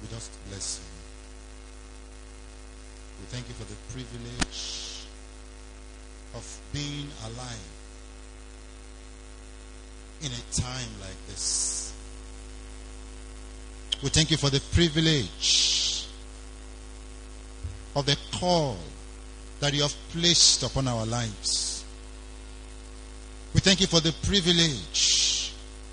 We just bless you. We thank you for the privilege of being alive in a time like this. We thank you for the privilege of the call that you have placed upon our lives. We thank you for the privilege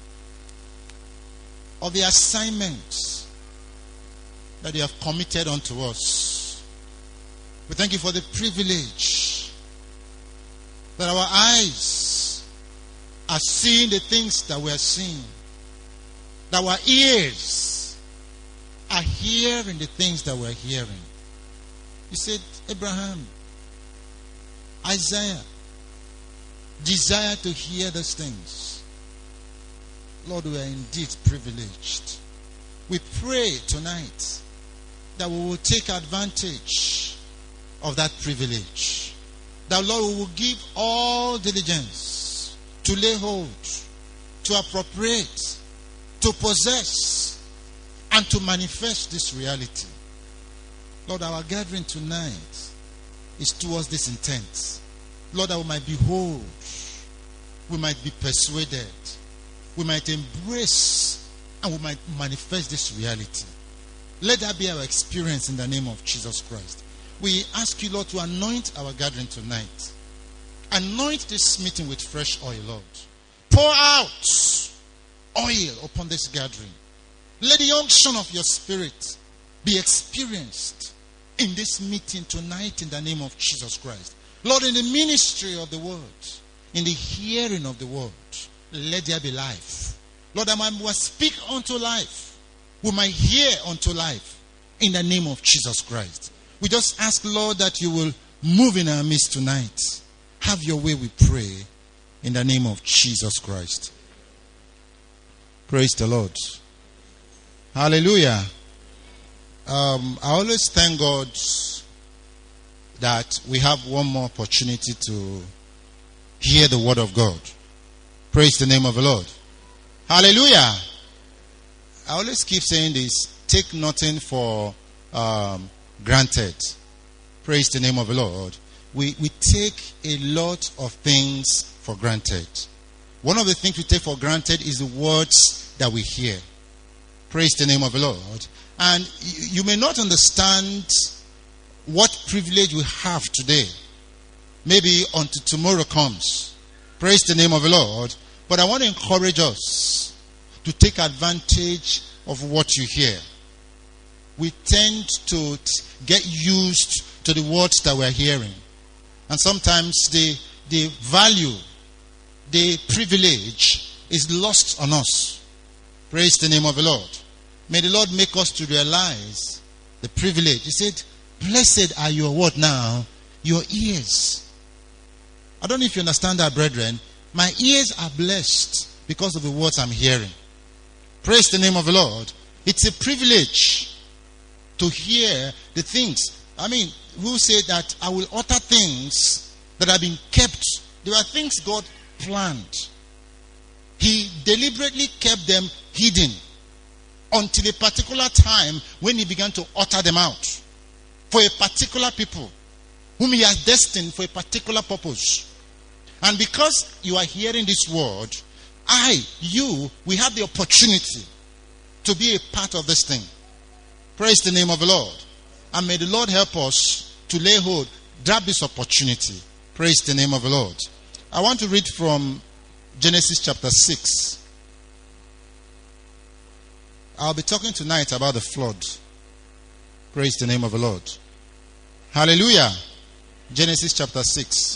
of the assignment that you have committed unto us. We thank you for the privilege that our eyes are seeing the things that we are seeing, that our ears are hearing the things that we are hearing. You said, Abraham, Isaiah, desire to hear those things. Lord, we are indeed privileged. We pray tonight that we will take advantage of that privilege. That, Lord, we will give all diligence to lay hold, to appropriate, to possess, and to manifest this reality. Lord, our gathering tonight is towards this intent. Lord, that we might behold, we might be persuaded, we might embrace, and we might manifest this reality. Let that be our experience in the name of Jesus Christ. We ask you, Lord, to anoint our gathering tonight. Anoint this meeting with fresh oil, Lord. Pour out oil upon this gathering. Let the unction of your spirit be experienced in this meeting tonight in the name of Jesus Christ. Lord, in the ministry of the word, in the hearing of the word, let there be life. Lord, that we might speak unto life. We might hear unto life in the name of Jesus Christ. We just ask, Lord, that you will move in our midst tonight. Have your way, we pray, in the name of Jesus Christ. Praise the Lord. Hallelujah. I always thank God that we have one more opportunity to hear the word of God. Praise the name of the Lord. Hallelujah. I always keep saying this. Take nothing for granted. Praise the name of the Lord. We take a lot of things for granted. One of the things we take for granted is the words that we hear. Praise the name of the Lord. And you may not understand what privilege we have today. Maybe until tomorrow comes. Praise the name of the Lord. But I want to encourage us to take advantage of what you hear. We tend to get used to the words that we're hearing. And sometimes the value, the privilege is lost on us. Praise the name of the Lord. May the Lord make us to realize the privilege. He said, blessed are your what now? Your ears. I don't know if you understand that, brethren. My ears are blessed because of the words I'm hearing. Praise the name of the Lord. It's a privilege to hear the things. I mean, who said that I will utter things that have been kept? There are things God planned. He deliberately kept them hidden until a particular time when he began to utter them out for a particular people whom he has destined for a particular purpose. And because you are hearing this word, we have the opportunity to be a part of this thing. Praise the name of the Lord. And may the Lord help us to lay hold, grab this opportunity. Praise the name of the Lord. I want to read from Genesis chapter 6. I'll be talking tonight about the flood. Praise the name of the Lord. Hallelujah. Genesis chapter 6.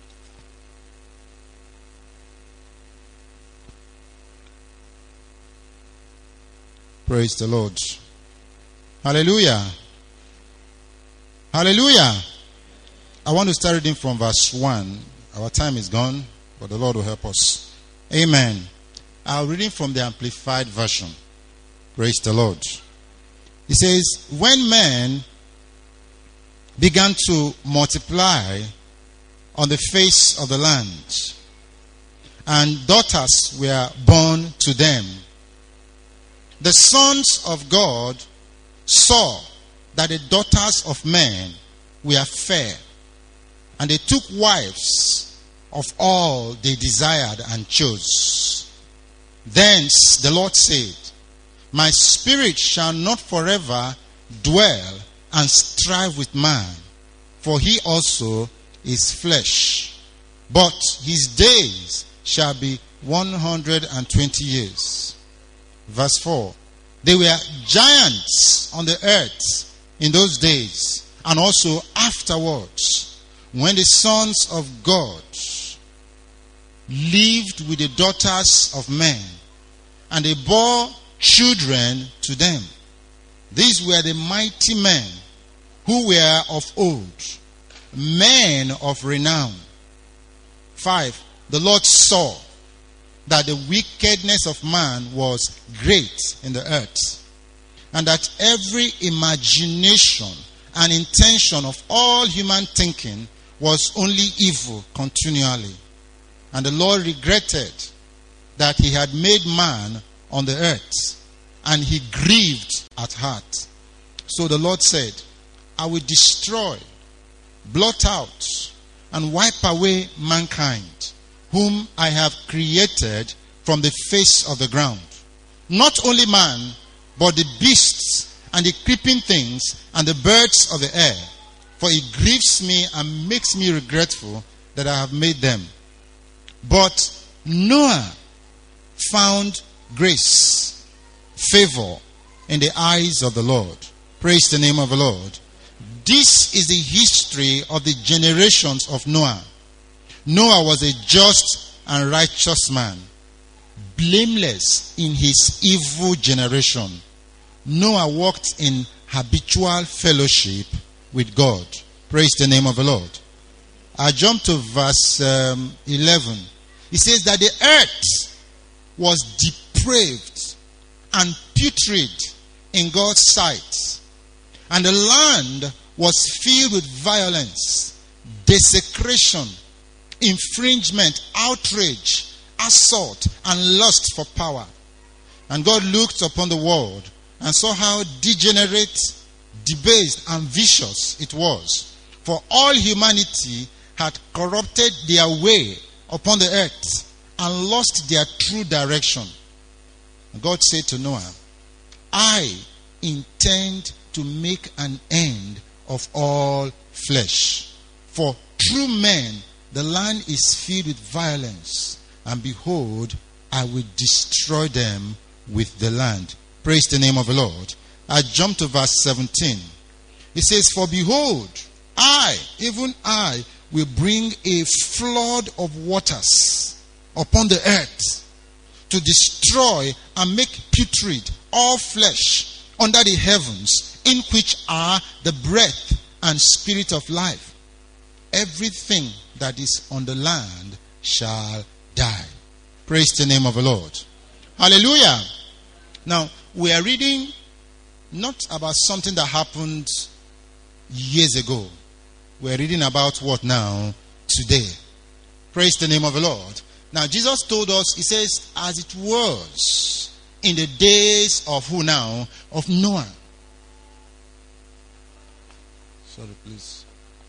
Praise the Lord. Hallelujah. Hallelujah. I want to start reading from verse 1. Our time is gone, but the Lord will help us. Amen. I'm reading from the Amplified Version. Praise the Lord. He says, when men began to multiply on the face of the land, and daughters were born to them, the sons of God saw that the daughters of men were fair, and they took wives of all they desired and chose. Thence the Lord said, My spirit shall not forever dwell and strive with man, for he also is flesh. But his days shall be 120 years. Verse 4. There were giants on the earth in those days, and also afterwards, when the sons of God lived with the daughters of men, and they bore children to them. These were the mighty men who were of old, men of renown. 5. The Lord saw that the wickedness of man was great in the earth, and that every imagination and intention of all human thinking was only evil continually. And the Lord regretted that he had made man on the earth, and he grieved at heart. So the Lord said, I will destroy, blot out, and wipe away mankind, whom I have created from the face of the ground. Not only man, but the beasts and the creeping things and the birds of the air. For it grieves me and makes me regretful that I have made them. But Noah found grace, favor in the eyes of the Lord. Praise the name of the Lord. This is the history of the generations of Noah. Noah was a just and righteous man, blameless in his evil generation. Noah walked in habitual fellowship with God. Praise the name of the Lord. I jump to verse 11. It says that the earth was depraved and putrid in God's sight, and the land was filled with violence, desecration, infringement, outrage, assault, and lust for power. And God looked upon the world and saw how degenerate, debased, and vicious it was. For all humanity had corrupted their way upon the earth and lost their true direction. And God said to Noah, I intend to make an end of all flesh. For through men the land is filled with violence, and behold, I will destroy them with the land. Praise the name of the Lord. I jump to verse 17. It says, For behold, I, even I, will bring a flood of waters upon the earth to destroy and make putrid all flesh under the heavens, in which are the breath and spirit of life. Everything that is on the land shall die. Praise the name of the Lord. Hallelujah. Now, we are reading not about something that happened years ago. We are reading about what now? Today. Praise the name of the Lord. Now, Jesus told us, he says, as it was in the days of who now? Of Noah. Sorry, please.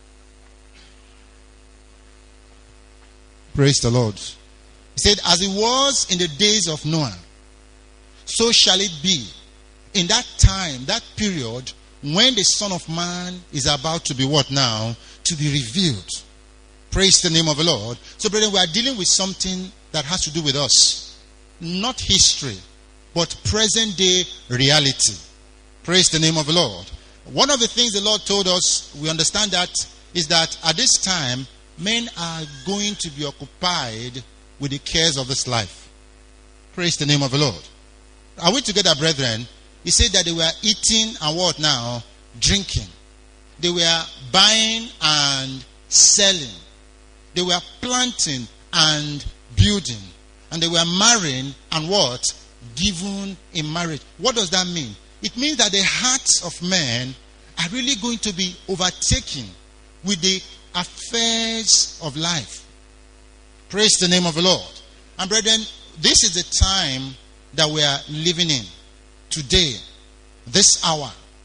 Praise the Lord. He said, as it was in the days of Noah, so shall it be in that time, that period, when the Son of Man is about to be what now? To be revealed. Praise the name of the Lord. So, brethren, we are dealing with something that has to do with us. Not history, but present day reality. Praise the name of the Lord. One of the things the Lord told us, we understand that, is that at this time, men are going to be occupied with the cares of this life. Praise the name of the Lord. Are we together, brethren? He said that they were eating and what now? Drinking. They were buying and selling. They were planting and building. And they were marrying and what? Given in marriage. What does that mean? It means that the hearts of men are really going to be overtaken with the affairs of life. Praise the name of the Lord. And brethren, this is the time that we are living in. Today, this hour,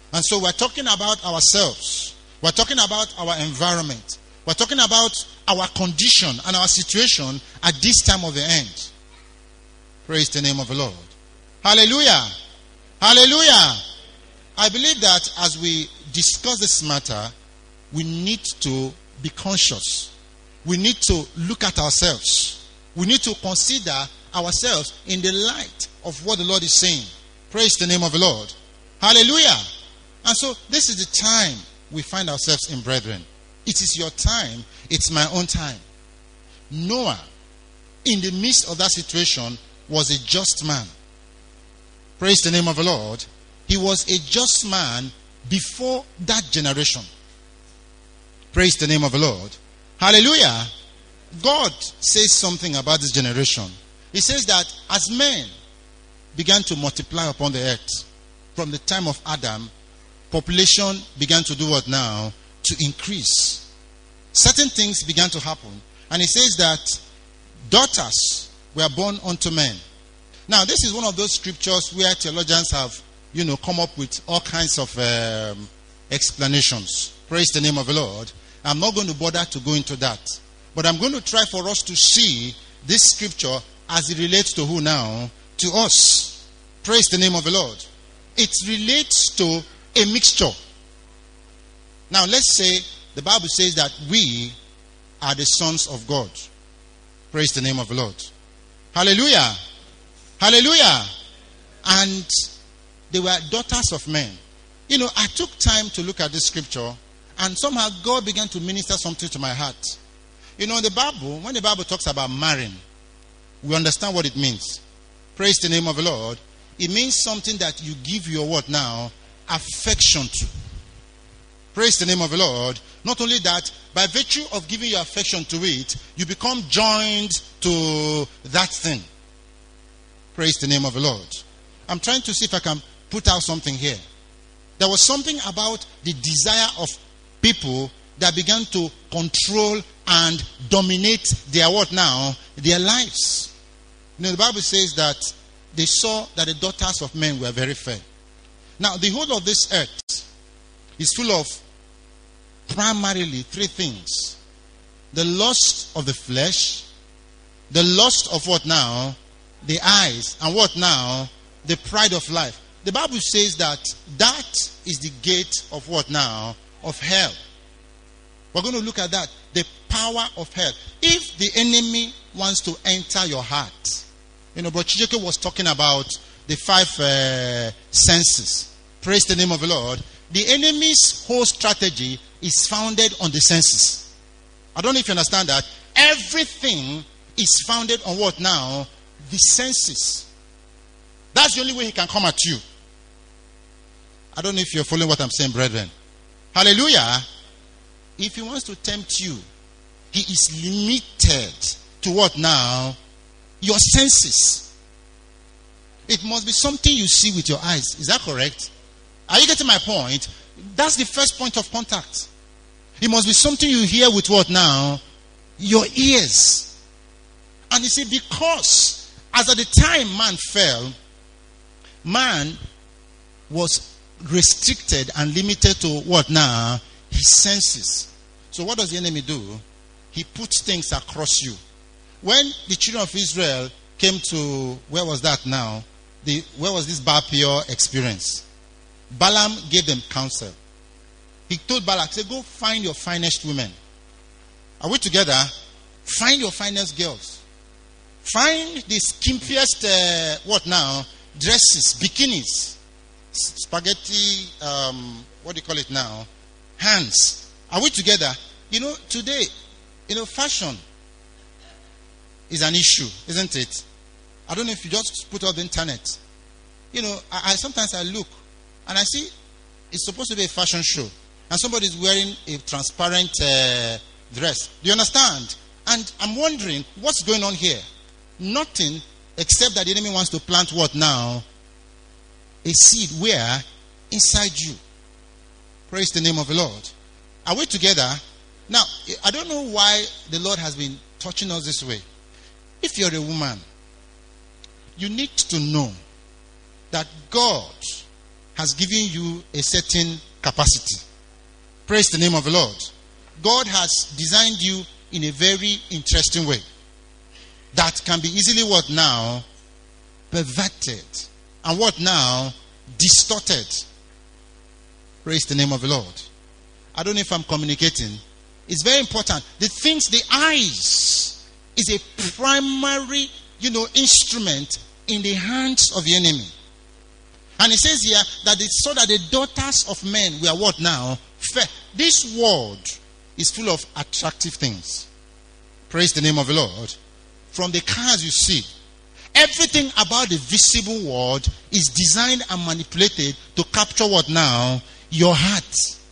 And so we're talking about ourselves. We're talking about our environment. We're talking about our condition and our situation at this time of the end. Praise the name of the Lord. Hallelujah. Hallelujah. I believe that as we discuss this matter, we need to be conscious. We need to look at ourselves. We need to consider ourselves in the light of what the Lord is saying. Praise the name of the Lord. Hallelujah. And so this is the time we find ourselves in, brethren. It is your time. It's my own time. Noah, in the midst of that situation, was a just man. Praise the name of the Lord. He was a just man before that generation. Praise the name of the Lord. Hallelujah. God says something about this generation. He says that as men began to multiply upon the earth, from the time of Adam, population began to do what now? To increase. Certain things began to happen. And he says that daughters were born unto men. Now, this is one of those scriptures where theologians have, come up with all kinds of explanations. Praise the name of the Lord. I'm not going to bother to go into that. But I'm going to try for us to see this scripture as it relates to who now? To us. Praise the name of the Lord. It relates to a mixture. Now, let's say the Bible says that we are the sons of God. Praise the name of the Lord. Hallelujah. Hallelujah. And they were daughters of men. I took time to look at this scripture, and somehow God began to minister something to my heart. The Bible, when the Bible talks about marrying, we understand what it means. Praise the name of the Lord. It means something that you give your what now? Affection to. Praise the name of the Lord. Not only that, by virtue of giving your affection to it, you become joined to that thing. Praise the name of the Lord. I'm trying to see if I can put out something here. There was something about the desire of people that began to control and dominate their what now? Their lives. The Bible says that they saw that the daughters of men were very fair. Now, the whole of this earth is full of primarily three things. The lust of the flesh, the lust of what now? The eyes, and what now? The pride of life. The Bible says that is the gate of what now? Of hell. We're going to look at that. The power of hell. If the enemy wants to enter your heart, but Chijeke was talking about the 5 senses. Praise the name of the Lord. The enemy's whole strategy is founded on the senses. I don't know if you understand that. Everything is founded on what now? The senses. That's the only way he can come at you. I don't know if you're following what I'm saying, brethren. Hallelujah. If he wants to tempt you, he is limited to what now? Your senses. It must be something you see with your eyes. Is that correct? Are you getting my point? That's the first point of contact. It must be something you hear with what now? Your ears. And you see, because as at the time man fell, man was restricted and limited to what now? His senses. So what does the enemy do? He puts things across you. When the children of Israel came to, where was that now? Where was this Baal Peor experience? Balaam gave them counsel. He told Balak, say, go find your finest women. Are we together? Find your finest girls. Find the skimpiest, what now? Dresses, bikinis, spaghetti, what do you call it now? Hands. Are we together? Today, fashion is an issue, isn't it? I don't know if you just put up the internet. I sometimes I look and I see it's supposed to be a fashion show, and somebody is wearing a transparent dress. Do you understand? And I'm wondering what's going on here. Nothing except that the enemy wants to plant what now? A seed where? Inside you. Praise the name of the Lord. Are we together? Now, I don't know why the Lord has been touching us this way. If you're a woman, you need to know that God has given you a certain capacity. Praise the name of the Lord. God has designed you in a very interesting way that can be easily what now? Perverted. And what now? Distorted. Praise the name of the Lord. I don't know if I'm communicating. It's very important. The eyes is a primary, instrument in the hands of the enemy. And it says here that it's so that the daughters of men were what now? Fair. This world is full of attractive things. Praise the name of the Lord. From the cars you see, everything about the visible world is designed and manipulated to capture what now? Your heart.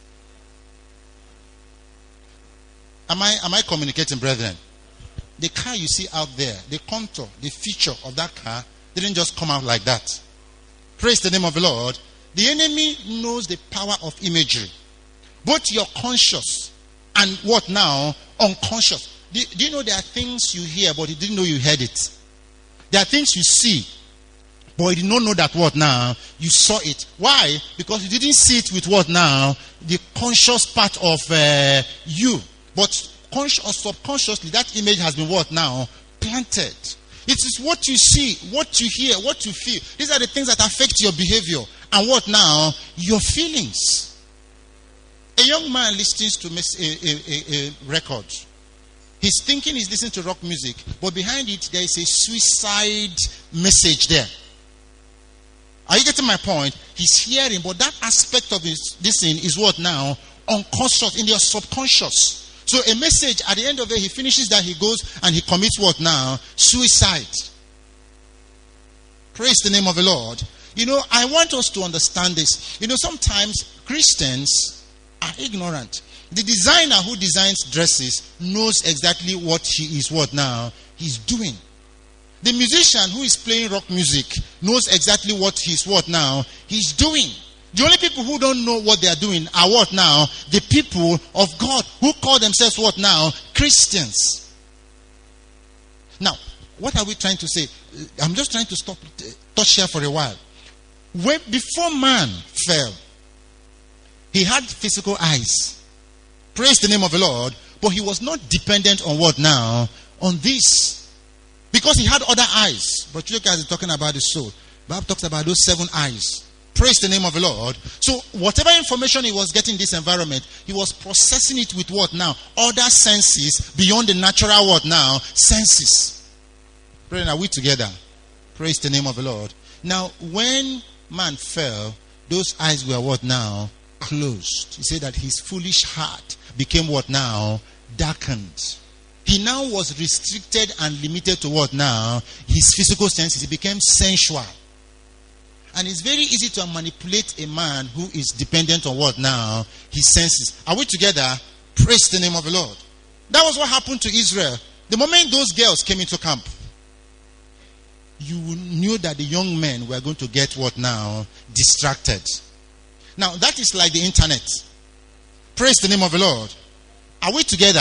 Am I communicating, brethren? The car you see out there, the contour, the feature of that car didn't just come out like that. Praise the name of the Lord. The enemy knows the power of imagery. Both your conscious and what now? Unconscious. Do you know there are things you hear but you didn't know you heard it? There are things you see but you did not know that what now? You saw it. Why? Because you didn't see it with what now? The conscious part of you. But conscious or subconsciously, that image has been what now? Planted. It is what you see, what you hear, what you feel. These are the things that affect your behavior. And what now? Your feelings. A young man listens to a record. He's thinking he's listening to rock music, but behind it there is a suicide message there. Are you getting my point? He's hearing, but that aspect of this thing is what now? Unconscious, in your subconscious. So a message, at the end of it, he finishes that, he goes and he commits what now? Suicide. Praise the name of the Lord. I want us to understand this. Sometimes Christians are ignorant. The designer who designs dresses knows exactly what he is what now? He's doing. The musician who is playing rock music knows exactly what he's what now? He's doing. The only people who don't know what they are doing are what now? The people of God who call themselves what now? Christians. Now, what are we trying to say? I'm just trying to touch here for a while. Before man fell, he had physical eyes. Praise the name of the Lord. But he was not dependent on what now? On this. Because he had other eyes. But you guys are talking about the soul. The Bible talks about those 7 eyes. Praise the name of the Lord. So whatever information he was getting in this environment, he was processing it with what now? Other senses beyond the natural what now? Senses. Brethren, are we together? Praise the name of the Lord. Now, when man fell, those eyes were what now? Closed. He said that his foolish heart became what now? Darkened. He now was restricted and limited to what now? His physical senses. He became sensual. And it's very easy to manipulate a man who is dependent on what now? His senses. Are we together? Praise the name of the Lord. That was what happened to Israel. The moment those girls came into camp, you knew that the young men were going to get what now? Distracted. Now, that is like the internet. Praise the name of the Lord. Are we together?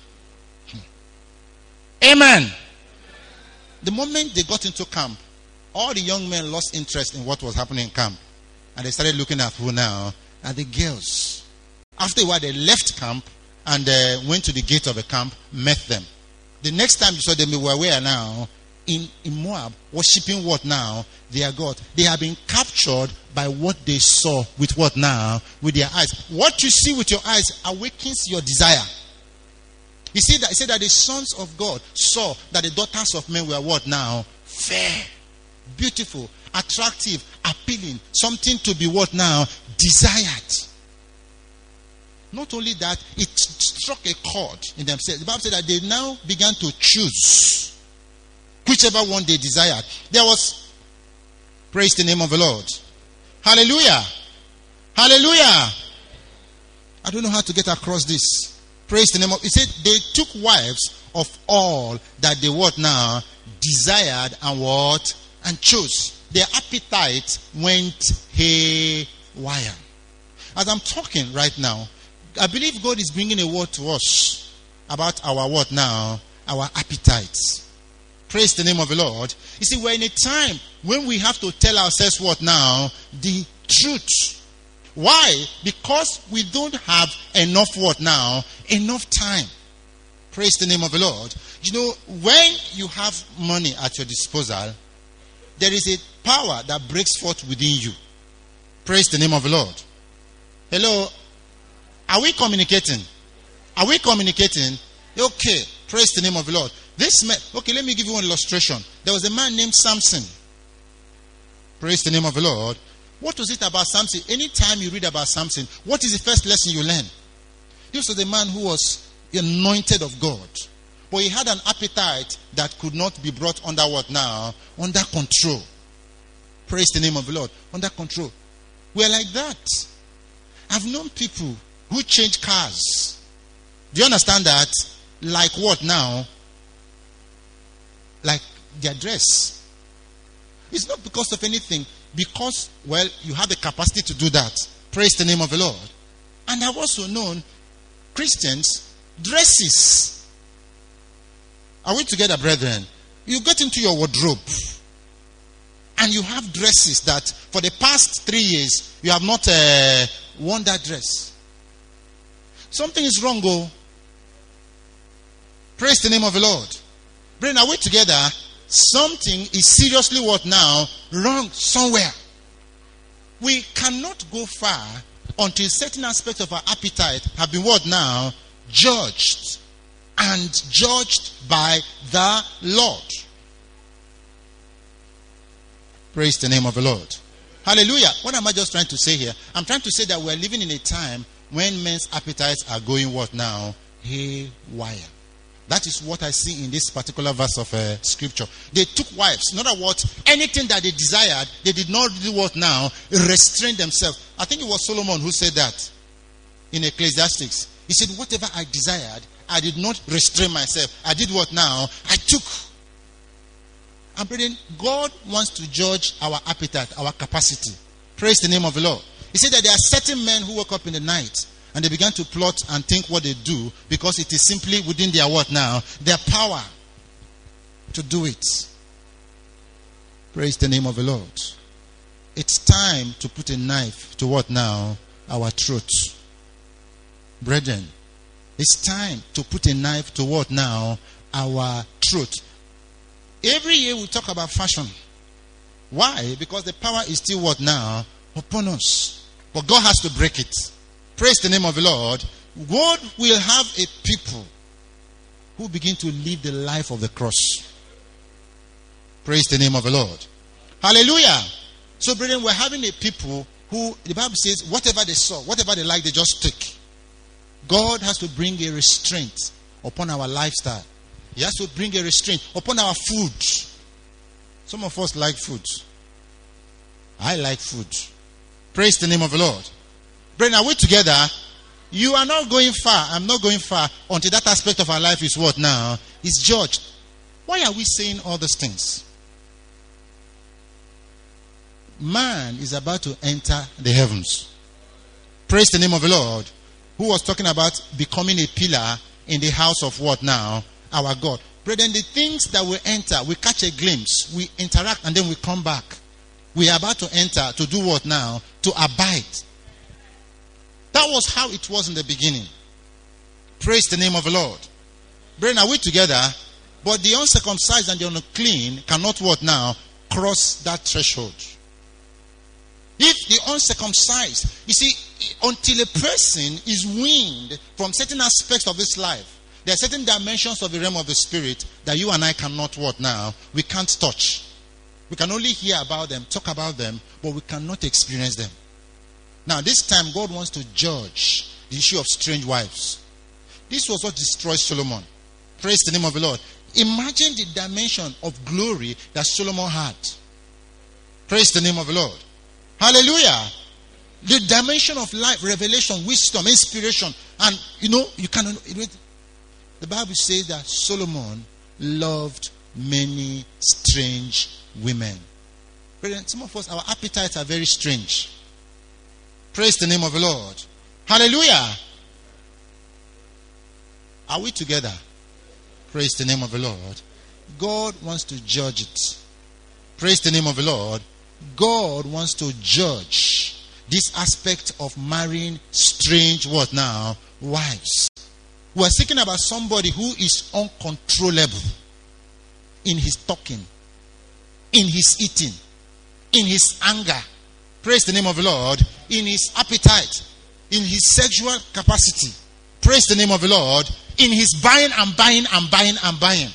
Amen. The moment they got into camp, all the young men lost interest in what was happening in camp. And they started looking at who now? At the girls. After a while, they left camp and went to the gate of the camp, met them. The next time you saw them, they were where now? In Moab, worshipping what now? Their God. They have been captured by what they saw with what now? With their eyes. What you see with your eyes awakens your desire. You see that? He said that the sons of God saw that the daughters of men were what now? Fair, beautiful, attractive, appealing. Something to be what now? Desired. Not only that, it struck a chord in themselves. The Bible said that they now began to choose whichever one they desired. There was, praise the name of the Lord. Hallelujah. Hallelujah. I don't know how to get across this. Praise the name of, it said they took wives of all that they what now? Desired and what? And chose. Their appetite went haywire. As I'm talking right now, I believe God is bringing a word to us about our what now? Our appetites. Praise the name of the Lord. You see, we're in a time when we have to tell ourselves what now? The truth. Why? Because we don't have enough what now? Enough time. Praise the name of the Lord. You know, when you have money at your disposal, there is a power that breaks forth within you. Praise the name of the Lord. Hello? Are we communicating? Are we communicating? Okay. Praise the name of the Lord. This man, okay, let me give you one illustration. There was a man named Samson. Praise the name of the Lord. What was it about Samson? Anytime you read about Samson, what is the first lesson you learn? This was a man who was anointed of God. But he had an appetite that could not be brought under what now? Under control. Praise the name of the Lord. Under control. We're like that. I've known people who change cars. Do you understand that? Like what now? Like their dress. It's not because of anything. Because, well, you have the capacity to do that. Praise the name of the Lord. And I've also known Christians, dresses. Are we together, brethren? You get into your wardrobe and you have dresses that for the past 3 years you have not worn that dress. Something is wrong, oh. Praise the name of the Lord. Brethren, are we together? Something is seriously what now? Wrong somewhere. We cannot go far until certain aspects of our appetite have been what now? Judged. And judged by the Lord. Praise the name of the Lord. Hallelujah. What am I just trying to say here? I'm trying to say that we're living in a time when men's appetites are going what now? Haywire. That is what I see in this particular verse of scripture. They took wives. In other words, anything that they desired, they did not do what now? Restrain themselves. I think it was Solomon who said that in Ecclesiastes. He said, whatever I desired, I did not restrain myself. I did what now? I took. And brethren, God wants to judge our appetite, our capacity. Praise the name of the Lord. He said that there are certain men who woke up in the night and they began to plot and think what they do because it is simply within their what now? Their power to do it. Praise the name of the Lord. It's time to put a knife to what now? Our throat. Brethren, it's time to put a knife to what now? Our throat. Every year we talk about fashion. Why? Because the power is still what now? Upon us. But God has to break it. Praise the name of the Lord. God will have a people who begin to live the life of the cross. Praise the name of the Lord. Hallelujah. So, brethren, we're having a people who, the Bible says, whatever they saw, whatever they like, they just take. God has to bring a restraint upon our lifestyle. He has to bring a restraint upon our food. Some of us like food. I like food. Praise the name of the Lord. Brethren, are we together? You are not going far. I'm not going far until that aspect of our life is what now? Is judged. Why are we saying all these things? Man is about to enter the heavens. Praise the name of the Lord. Who was talking about becoming a pillar in the house of what now? Our God. Brethren, the things that we enter, we catch a glimpse, we interact, and then we come back. We are about to enter to do what now? To abide. That was how it was in the beginning. Praise the name of the Lord. Brethren, are we together? But the uncircumcised and the unclean cannot what now? Cross that threshold. If the uncircumcised, you see, until a person is weaned from certain aspects of this life, there are certain dimensions of the realm of the spirit that you and I cannot what now? We can't touch. We can only hear about them, talk about them, but we cannot experience them. Now, this time God wants to judge the issue of strange wives. This was what destroyed Solomon. Praise the name of the Lord. Imagine the dimension of glory that Solomon had. Praise the name of the Lord. Hallelujah. The dimension of life, revelation, wisdom, inspiration. And you cannot. The Bible says that Solomon loved many strange women. Brethren, some of us, our appetites are very strange. Praise the name of the Lord. Hallelujah. Are we together? Praise the name of the Lord. God wants to judge it. Praise the name of the Lord. God wants to judge this aspect of marrying strange what now? Wives. We are speaking about somebody who is uncontrollable in his talking, in his eating, in his anger. Praise the name of the Lord. In his appetite, in his sexual capacity. Praise the name of the Lord. In his buying and buying and buying and buying.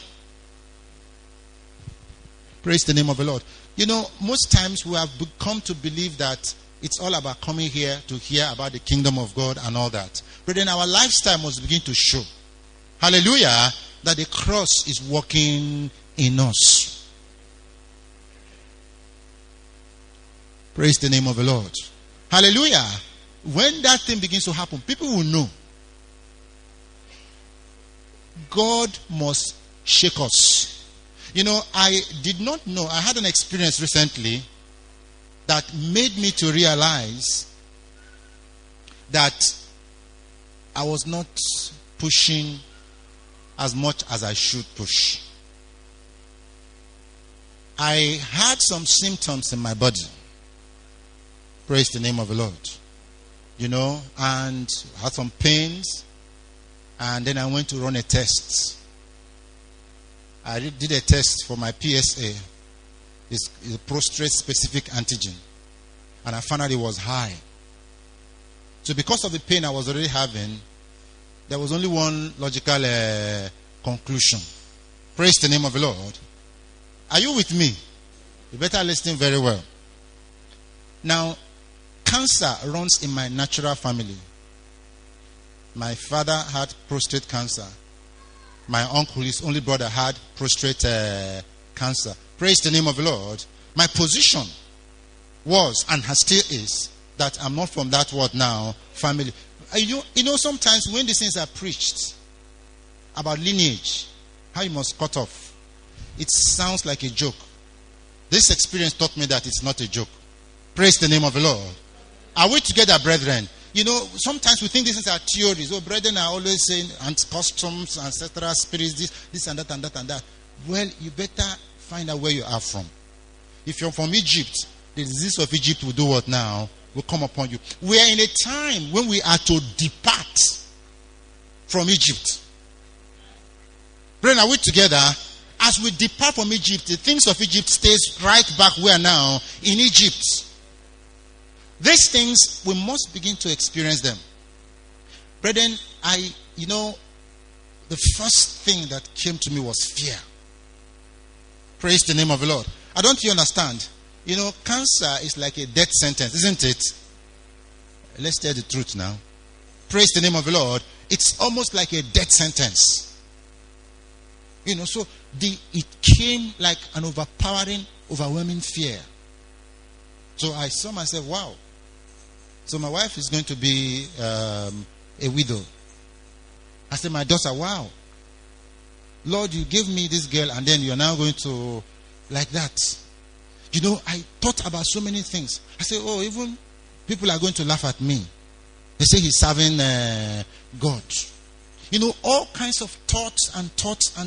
Praise the name of the Lord. You know, most times we have come to believe that it's all about coming here to hear about the kingdom of God and all that. But then our lifestyle must begin to show. Hallelujah. That the cross is working in us. Praise the name of the Lord. Hallelujah. When that thing begins to happen, people will know. God must shake us. You know, I did not know. I had an experience recently that made me to realize that I was not pushing as much as I should push. I had some symptoms in my body. Praise the name of the Lord. You know, and had some pains. And then I went to run a test. I did a test for my PSA. It's a prostate-specific antigen. And I found out it was high. So because of the pain I was already having, there was only one logical conclusion. Praise the name of the Lord. Are you with me? You better listen very well. Now, cancer runs in my natural family. My father had prostate cancer. My uncle, his only brother, had prostate cancer. Praise the name of the Lord. My position was and still is that I'm not from that word now, family. You know, sometimes when these things are preached about lineage, how you must cut off, it sounds like a joke. This experience taught me that it's not a joke. Praise the name of the Lord. Are we together, brethren? You know, sometimes we think these are theories. Oh, brethren are always saying customs, ancestral spirits, this and that and that and that. Well, you better find out where you are from. If you're from Egypt, the disease of Egypt will do what now? Will come upon you. We are in a time when we are to depart from Egypt. Brethren, are we together? As we depart from Egypt, the things of Egypt stays right back where now? In Egypt. These things, we must begin to experience them. Brethren, the first thing that came to me was fear. Praise the name of the Lord. I don't you understand? You know, cancer is like a death sentence, isn't it? Let's tell the truth now. Praise the name of the Lord. It's almost like a death sentence. You know, so it came like an overwhelming fear. So I saw myself, wow. So my wife is going to be a widow. I said, my daughter, wow. Lord, you gave me this girl and then you're now going to, like that. You know, I thought about so many things. I said, oh, even people are going to laugh at me. They say he's serving God. You know, all kinds of thoughts and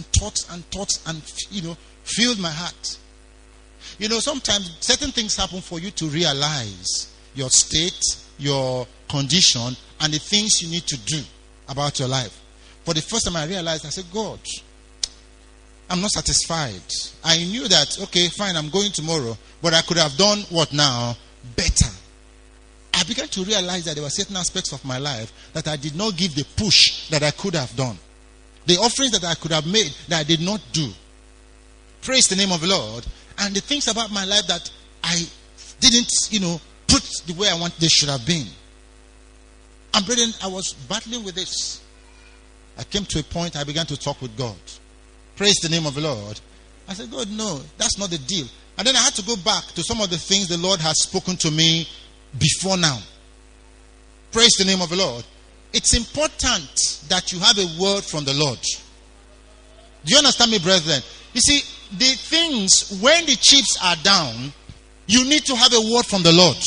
filled my heart. You know, sometimes certain things happen for you to realize your state, your condition, and the things you need to do about your life. For the first time I realized, I said, God, I'm not satisfied. I knew that, okay, fine, I'm going tomorrow, but I could have done what now? Better. I began to realize that there were certain aspects of my life that I did not give the push that I could have done. The offerings that I could have made that I did not do. Praise the name of the Lord. And the things about my life that I didn't, put the way I want they should have been. And brethren, I was battling with this. I came to a point I began to talk with God. Praise the name of the Lord. I said, God, no, that's not the deal. And then I had to go back to some of the things the Lord has spoken to me before now. Praise the name of the Lord. It's important that you have a word from the Lord. Do you understand me, brethren? You see, the things, when the chips are down, you need to have a word from the Lord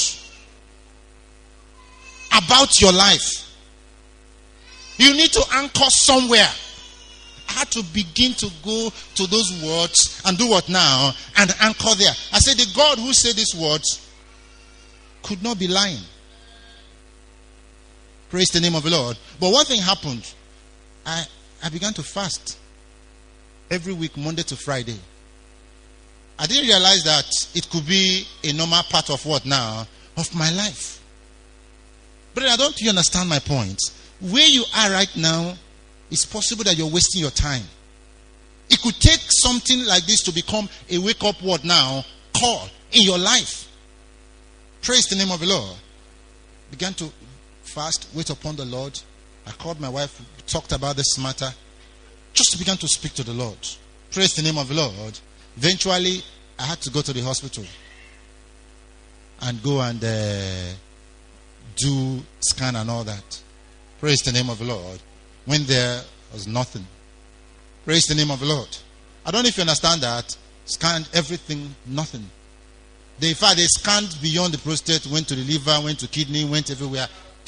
about your life. You need to anchor somewhere. I had to begin to go to those words and do what now? And anchor there. I said, the God who said these words could not be lying. Praise the name of the Lord. But one thing happened. I began to fast every week, Monday to Friday. I didn't realize that it could be a normal part of what now? Of my life. But I don't you understand my point? Where you are right now, it's possible that you're wasting your time. It could take something like this to become a wake-up word now, call in your life. Praise the name of the Lord. Began to fast, wait upon the Lord. I called my wife, talked about this matter. Just began to speak to the Lord. Praise the name of the Lord. Eventually, I had to go to the hospital and go and do scan and all that. Praise the name of the Lord. When there was nothing. Praise the name of the Lord. I don't know if you understand that. Scanned everything, nothing. In fact, they scanned beyond the prostate, went to the liver, went to kidney, went everywhere.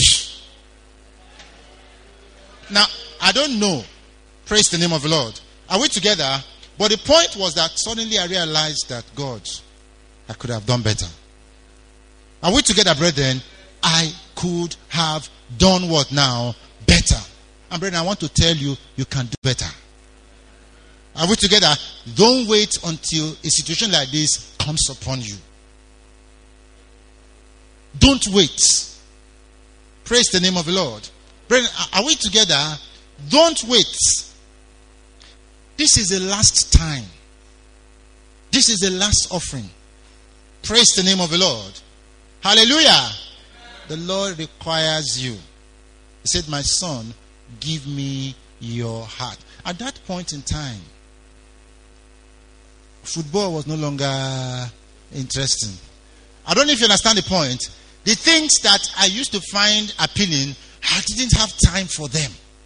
Now, I don't know. Praise the name of the Lord. Are we together? But the point was that suddenly I realized that God, I could have done better. Are we together, brethren? I could have done what now? Better. And brethren, I want to tell you, you can do better. Are we together? Don't wait until a situation like this comes upon you. Don't wait. Praise the name of the Lord. Brethren, are we together? Don't wait. This is the last time. This is the last offering. Praise the name of the Lord. Hallelujah. The Lord requires you. He said, my son, give me your heart. At that point in time, football was no longer interesting. I don't know if you understand the point. The things that I used to find appealing, I didn't have time for them.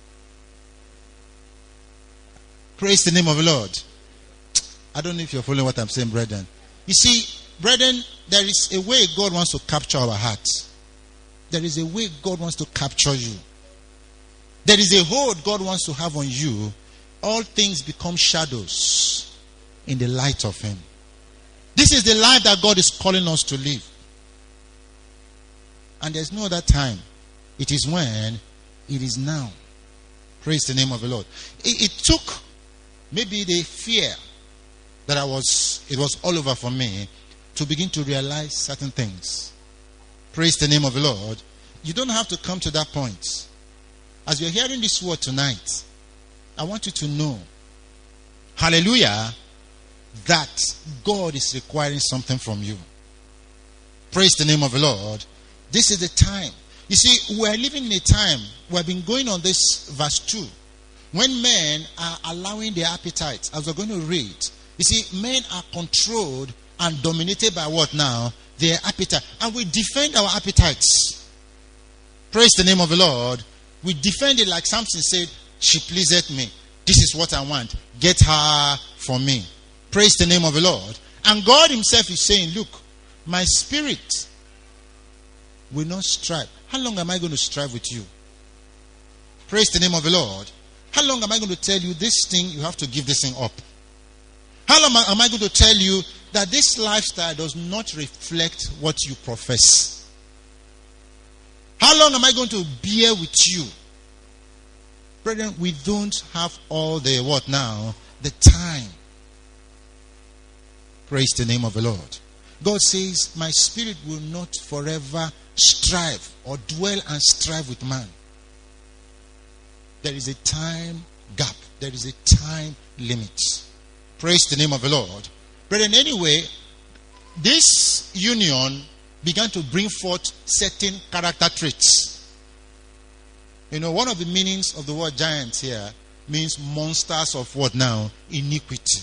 Praise the name of the Lord. I don't know if you're following what I'm saying, brethren. You see, brethren, there is a way God wants to capture our hearts. There is a way God wants to capture you. There is a hold God wants to have on you. All things become shadows in the light of Him. This is the life that God is calling us to live. And there's no other time. It is when, it is now. Praise the name of the Lord. It took maybe the fear that it was all over for me to begin to realize certain things. Praise the name of the Lord. You don't have to come to that point. As you're hearing this word tonight, I want you to know, hallelujah, that God is requiring something from you. Praise the name of the Lord. This is the time. You see, we are living in a time, we have been going on this verse 2, when men are allowing their appetites, as we're going to read. You see, men are controlled and dominated by what now? Their appetite. And we defend our appetites. Praise the name of the Lord. We defend it like Samson said, she pleaseth me. This is what I want. Get her for me. Praise the name of the Lord. And God Himself is saying, look, my spirit will not strive. How long am I going to strive with you? Praise the name of the Lord. How long am I going to tell you this thing, you have to give this thing up? How long am I going to tell you that this lifestyle does not reflect what you profess? How long am I going to bear with you? Brethren, we don't have all the what now? The time. Praise the name of the Lord. God says, my spirit will not forever strive or dwell and strive with man. There is a time gap. There is a time limit. Praise the name of the Lord. Brethren, anyway, this union began to bring forth certain character traits. You know, one of the meanings of the word giant here means monsters of what now? Iniquity.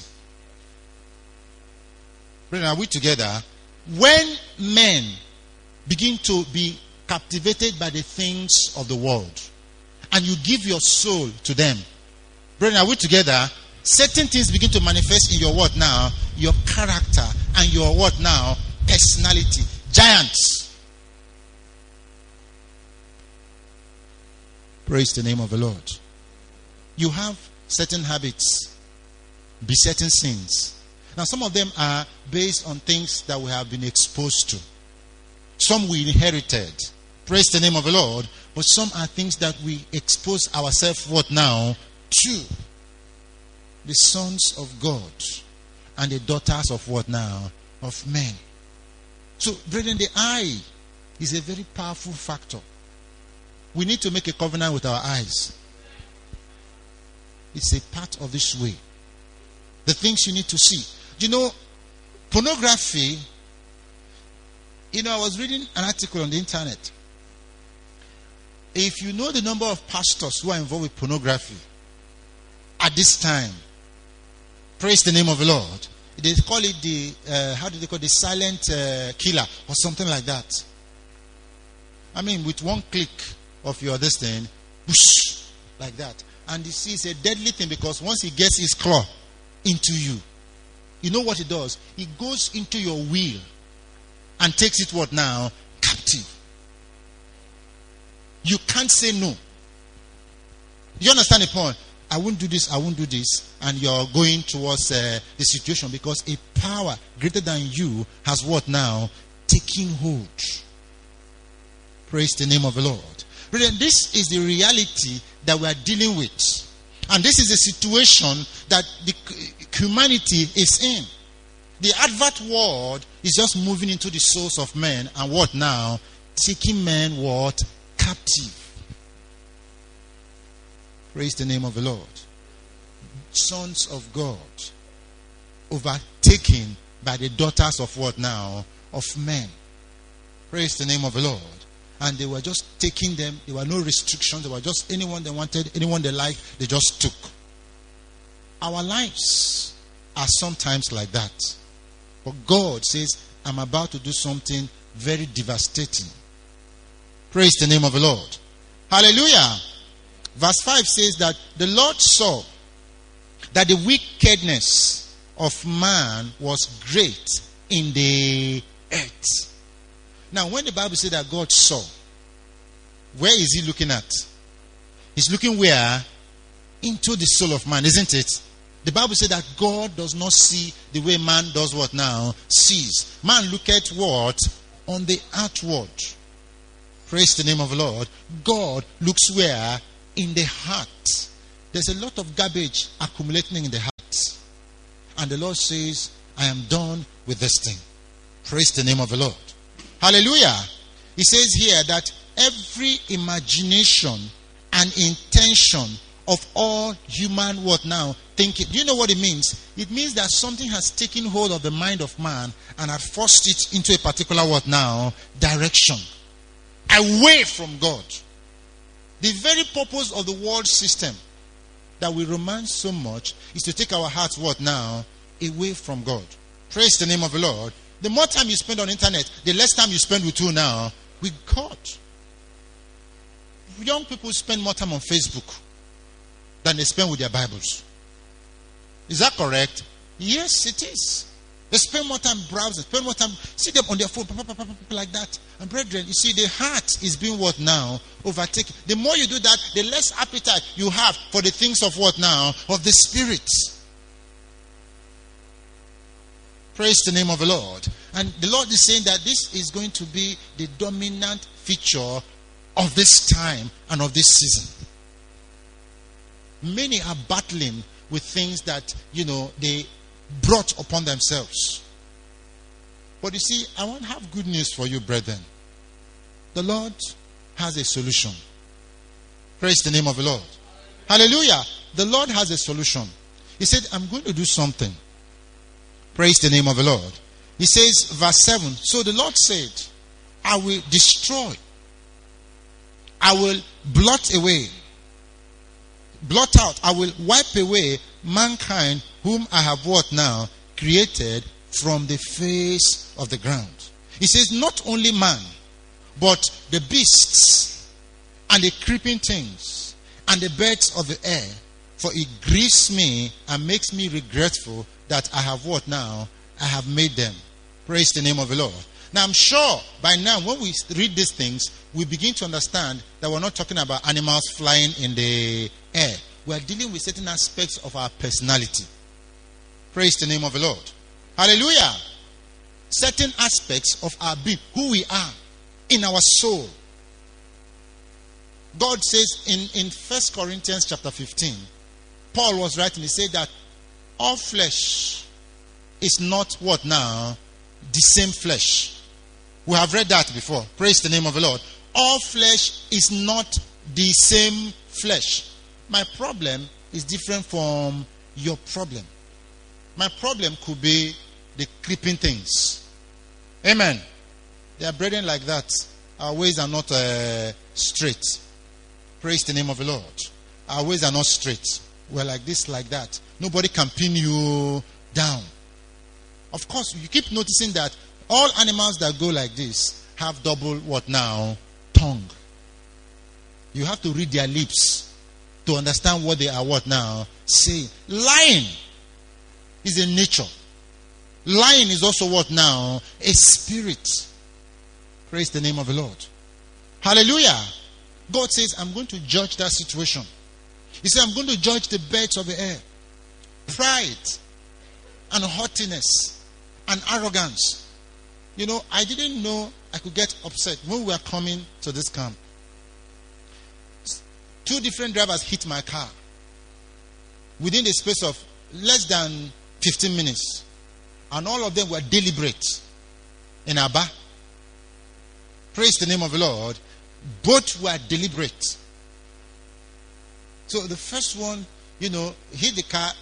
Brethren, are we together? When men begin to be captivated by the things of the world, and you give your soul to them, brethren, are we together? Certain things begin to manifest in your what now? Your character and your what now? Personality. Giants. Praise the name of the Lord. You have certain habits, besetting sins. Now, some of them are based on things that we have been exposed to. Some we inherited. Praise the name of the Lord. But some are things that we expose ourselves what now to. The sons of God and the daughters of what now? Of men. So, brethren, the eye is a very powerful factor. We need to make a covenant with our eyes. It's a part of this way. The things you need to see. You know, pornography, I was reading an article on the internet. If you know the number of pastors who are involved with pornography at this time, praise the name of the Lord. They call it the silent killer or something like that. I mean, with one click of your this thing, whoosh, like that. And you see, it's a deadly thing, because once he gets his claw into you, you know what he does? He goes into your will and takes it what now? Captive. You can't say no. You understand the point? I won't do this, I won't do this. And you're going towards the situation, because a power greater than you has what now? Taking hold. Praise the name of the Lord. Brethren, this is the reality that we are dealing with. And this is the situation that the humanity is in. The advert word is just moving into the souls of men, and what now? Taking men what? Captive. Praise the name of the Lord. Sons of God overtaken by the daughters of what now? Of men. Praise the name of the Lord. And they were just taking them. There were no restrictions. They were just anyone they wanted, anyone they liked, they just took. Our lives are sometimes like that. But God says, I'm about to do something very devastating. Praise the name of the Lord. Hallelujah. Verse 5 says that the Lord saw that the wickedness of man was great in the earth. Now, when the Bible says that God saw, where is he looking at? He's looking where? Into the soul of man, isn't it? The Bible says that God does not see the way man does what now? Sees. Man look at what? On the outward. Praise the name of the Lord. God looks where? In the heart. There's a lot of garbage accumulating in the heart. And the Lord says, I am done with this thing. Praise the name of the Lord. Hallelujah. He says here that every imagination and intention of all human what now? Thinking. Do you know what it means? It means that something has taken hold of the mind of man and had forced it into a particular what now? Direction. Away from God. The very purpose of the world system that we romance so much is to take our hearts what now? Away from God. Praise the name of the Lord. The more time you spend on internet, the less time you spend with who now? With God. Young people spend more time on Facebook than they spend with their Bibles. Is that correct? Yes, it is. They spend more time browsing, spend more time, see them on their phone, like that. And brethren, you see, the heart is being what now? Overtaken. The more you do that, the less appetite you have for the things of what now? Of the Spirit. Praise the name of the Lord. And the Lord is saying that this is going to be the dominant feature of this time and of this season. Many are battling with things that, they brought upon themselves. But you see, I want to have good news for you, brethren. The Lord has a solution. Praise the name of the Lord. Hallelujah. The Lord has a solution. He said, I'm going to do something. Praise the name of the Lord. He says, verse 7, so the Lord said, I will destroy. I will blot out, I will wipe away mankind whom I have what now? Created from the face of the ground. He says, not only man, but the beasts and the creeping things and the birds of the air, for it grieves me and makes me regretful that I have what now? I have made them. Praise the name of the Lord. Now I'm sure by now when we read these things, we begin to understand that we're not talking about animals flying in the air. We are dealing with certain aspects of our personality. Praise the name of the Lord. Hallelujah. Certain aspects of our being, who we are, in our soul. God says in 1 Corinthians chapter 15, Paul was writing, he said that all flesh is not what now? The same flesh. We have read that before. Praise the name of the Lord. All flesh is not the same flesh. My problem is different from your problem. My problem could be the creeping things. Amen. There are brethren like that. Our ways are not straight. Praise the name of the Lord. Our ways are not straight. We're like this, like that. Nobody can pin you down. Of course, you keep noticing that all animals that go like this have double what now? Tongue. You have to read their lips to understand what they are what now? Saying. Lying is a nature. Lying is also what now? A spirit. Praise the name of the Lord. Hallelujah. God says, I'm going to judge that situation. He said, I'm going to judge the birds of the air. Pride and haughtiness and arrogance. You know, I didn't know I could get upset when we were coming to this camp. 2 different drivers hit my car within the space of less than 15 minutes. And all of them were deliberate in Abba. Praise the name of the Lord. Both were deliberate. So the first one, hit the car.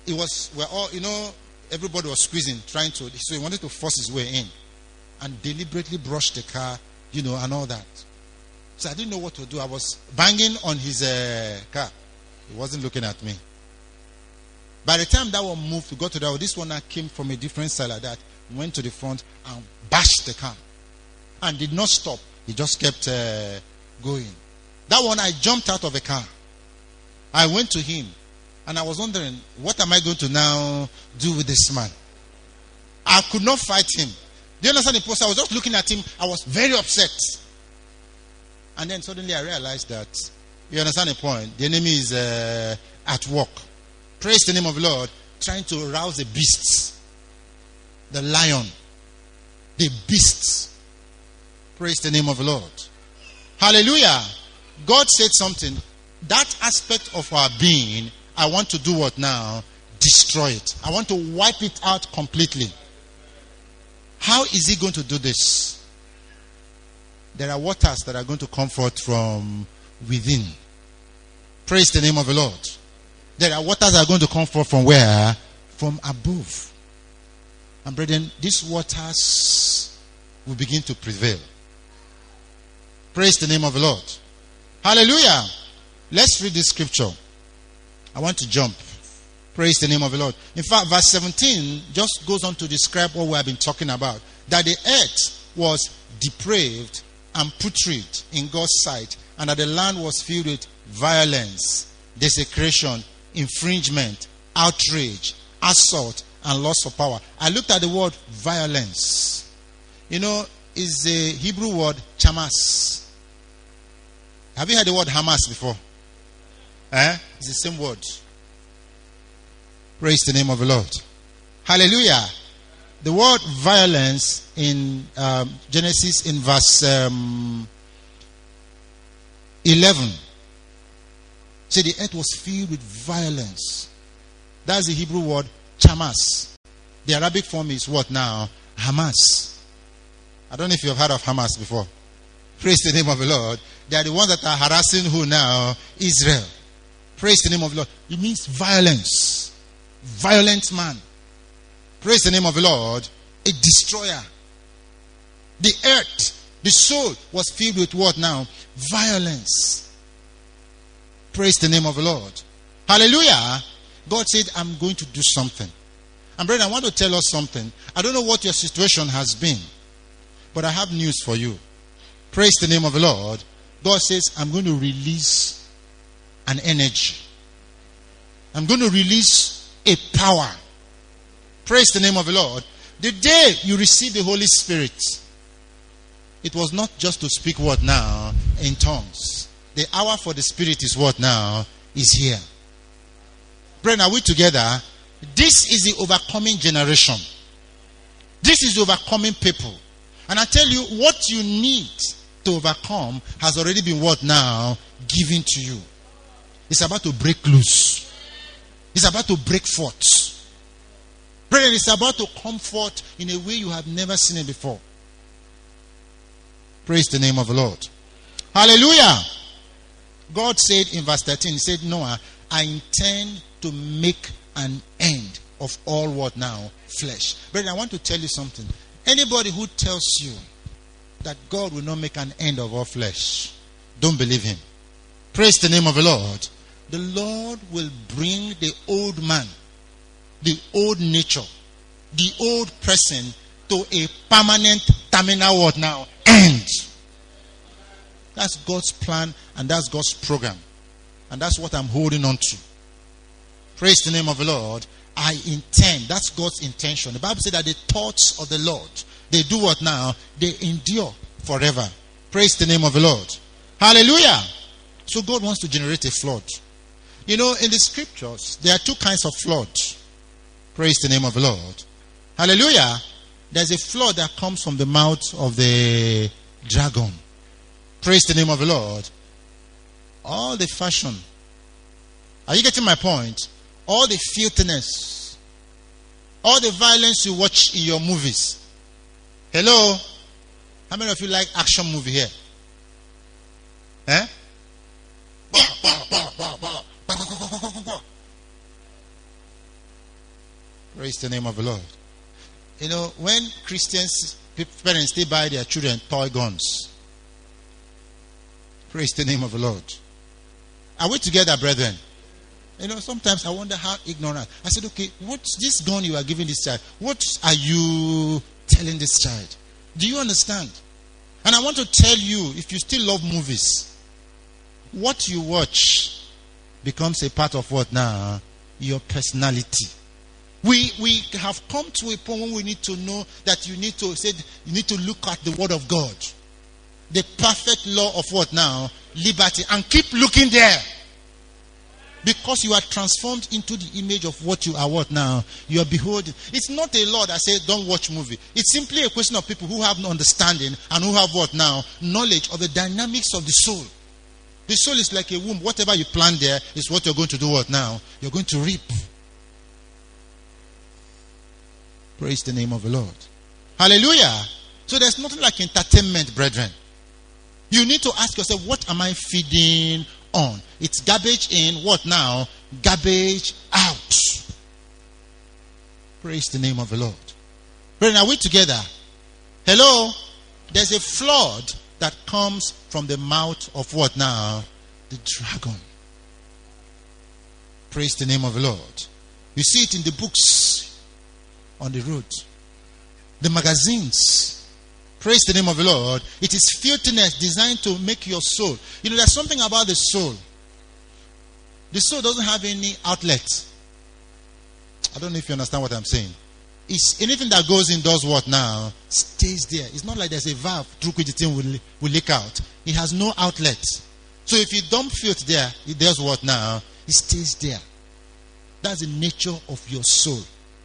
Everybody was squeezing, trying to. So he wanted to force his way in, and deliberately brushed the car, and all that. So I didn't know what to do. I was banging on his car. He wasn't looking at me. By the time that one moved to go to that, this one came from a different side like that, went to the front and bashed the car, and did not stop. He just kept going. That one, I jumped out of the car. I went to him, and I was wondering, what am I going to now do with this man? I could not fight him. Do you understand the process? I was just looking at him. I was very upset. And then suddenly I realized that, you understand the point? The enemy is at work. Praise the name of the Lord. Trying to rouse the beasts. The lion. The beasts. Praise the name of the Lord. Hallelujah. God said something. That aspect of our being, I want to do what now? Destroy it. I want to wipe it out completely. How is he going to do this? There are waters that are going to come forth from within. Praise the name of the Lord. There are waters that are going to come forth from where? From above. And brethren, these waters will begin to prevail. Praise the name of the Lord. Hallelujah. Let's read this scripture. I want to jump. Praise the name of the Lord. In fact, verse 17 just goes on to describe what we have been talking about. That the earth was depraved and putrid in God's sight, and that the land was filled with violence, desecration, infringement, outrage, assault, and loss of power. I looked at the word violence. Is the Hebrew word chamas. Have you heard the word Hamas before? It's the same word. Praise the name of the Lord. Hallelujah. The word violence in Genesis in verse 11. See, the earth was filled with violence. That's the Hebrew word chamas. The Arabic form is what now? Hamas. I don't know if you have heard of Hamas before. Praise the name of the Lord. They are the ones that are harassing who now? Israel. Praise the name of the Lord. It means violence. Violent man. Praise the name of the Lord. A destroyer. The earth, the soul was filled with what now? Violence. Praise the name of the Lord. Hallelujah. God said, I'm going to do something. And brethren, I want to tell us something. I don't know what your situation has been, but I have news for you. Praise the name of the Lord. God says, I'm going to release an energy. I'm going to release a power. Praise the name of the Lord. The day you receive the Holy Spirit, it was not just to speak what now? In tongues. The hour for the Spirit is what now? Is here. Brethren, are we together? This is the overcoming generation. This is the overcoming people. And I tell you, what you need to overcome has already been what now? Given to you. It's about to break loose. It's about to break forth. Brethren, it's about to come forth in a way you have never seen it before. Praise the name of the Lord. Hallelujah. God said in verse 13, he said, Noah, I intend to make an end of all what now? Flesh. Brethren, I want to tell you something. Anybody who tells you that God will not make an end of all flesh, don't believe him. Praise the name of the Lord. The Lord will bring the old man, the old nature, the old person to a permanent terminal what now? End. That's God's plan and that's God's program. And that's what I'm holding on to. Praise the name of the Lord. I intend. That's God's intention. The Bible says that the thoughts of the Lord, they do what now? They endure forever. Praise the name of the Lord. Hallelujah. So God wants to generate a flood. You know, in the scriptures, there are two kinds of flood. Praise the name of the Lord. Hallelujah. There's a flood that comes from the mouth of the dragon. Praise the name of the Lord. All the fashion. Are you getting my point? All the filthiness. All the violence you watch in your movies. Hello? How many of you like action movie here? Eh? Praise the name of the Lord. You know, when Christians, parents, they buy their children toy guns. Praise the name of the Lord. Are we together, brethren? You know, sometimes I wonder how ignorant. I said, okay, what's this gun you are giving this child? What are you telling this child? Do you understand? And I want to tell you, if you still love movies, what you watch becomes a part of what now? Your personality. We have come to a point when we need to know that you need to look at the word of God. The perfect law of what now? Liberty. And keep looking there. Because you are transformed into the image of what you are what now? You are beholding. It's not a law that says don't watch movie. It's simply a question of people who have no understanding and who have what now? Knowledge of the dynamics of the soul. The soul is like a womb. Whatever you plant there is what you're going to do what now? You're going to reap. Praise the name of the Lord. Hallelujah. So there's nothing like entertainment, brethren. You need to ask yourself, what am I feeding on? It's garbage in, what now? Garbage out. Praise the name of the Lord. Brethren, are we together? Hello? There's a flood that comes from the mouth of what now? The dragon. Praise the name of the Lord. You see it in the books on the road, the magazines. Praise the name of the Lord. It is filthiness designed to make your soul. You know, there's something about the soul. The soul doesn't have any outlet. I don't know if you understand what I'm saying. It's anything that goes in does what now? Stays there. It's not like there's a valve through which the thing will leak out. It has no outlet. So if you dump filth there, it does what now? It stays there. That's the nature of your soul.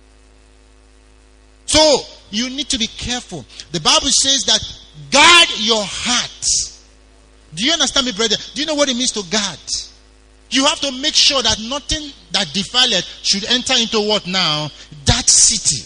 So, you need to be careful. The Bible says that guard your heart. Do you understand me, brother? Do you know what it means to guard? You have to make sure that nothing that defileth should enter into what now? That city.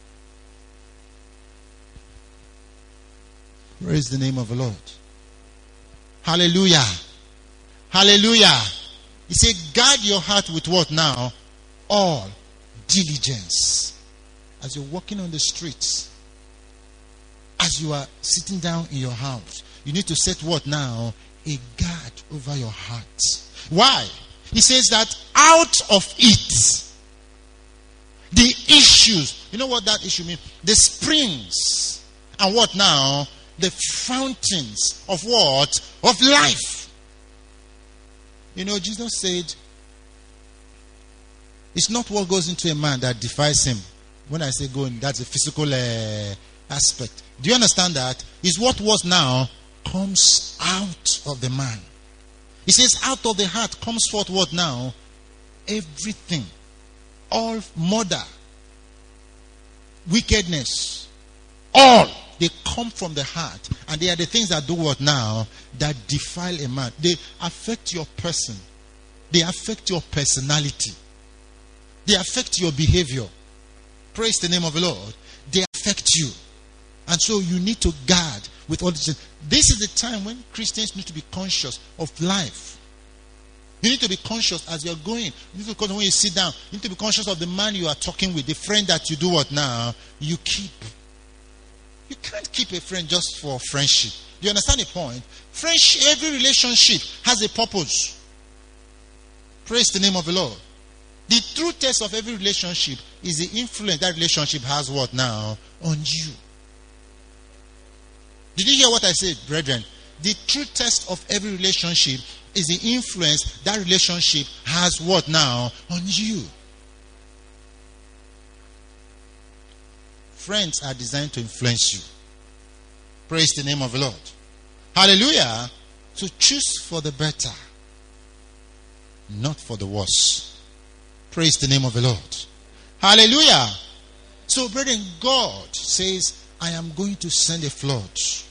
Praise the name of the Lord. Hallelujah. Hallelujah. He said, guard your heart with what now? All diligence. As you're walking on the streets, as you are sitting down in your house, you need to set what now? A guard over your heart. Why? He says that out of it, the issues, you know what that issue means? The springs, and what now? The fountains of what? Of life. You know, Jesus said, it's not what goes into a man that defies him. When I say going, that's a physical aspect. Do you understand that? It's what was now comes out of the man. He says, out of the heart comes forth what now? Everything. All murder, wickedness, all They come from the heart. And they are the things that do what now? That defile a man. They affect your person. They affect your personality. They affect your behavior. Praise the name of the Lord. They affect you. And so you need to guard with all this. This is the time when Christians need to be conscious of life. You need to be conscious as you're going. You need to be conscious when you sit down. You need to be conscious of the man you are talking with, the friend that you do what now? You keep. You can't keep a friend just for friendship. Do you understand the point? Friendship, every relationship has a purpose. Praise the name of the Lord. The true test of every relationship is the influence that relationship has what now? On you. Did you hear what I said, brethren? The true test of every relationship is the influence that relationship has what now? On you. Friends are designed to influence you. Praise the name of the Lord. Hallelujah. So choose for the better, not for the worse. Praise the name of the Lord. Hallelujah. So, brethren, God says, I am going to send a flood.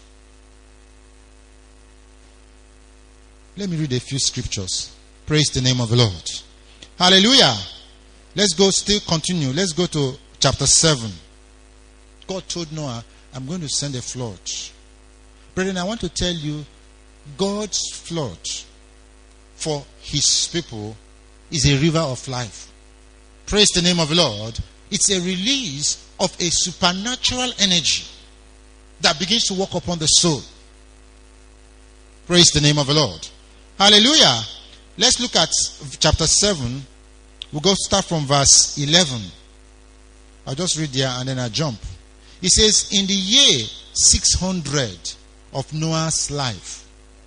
Let me read a few scriptures. Praise the name of the Lord. Hallelujah. Let's go, still continue. Let's go to chapter 7. God told Noah, I'm going to send a flood. Brethren, I want to tell you, God's flood for his people is a river of life. Praise the name of the Lord. It's a release of a supernatural energy that begins to work upon the soul. Praise the name of the Lord. Hallelujah. Let's look at chapter 7. We'll go start from verse 11. I'll just read there and then I'll jump. It says, in the year 600 of Noah's life.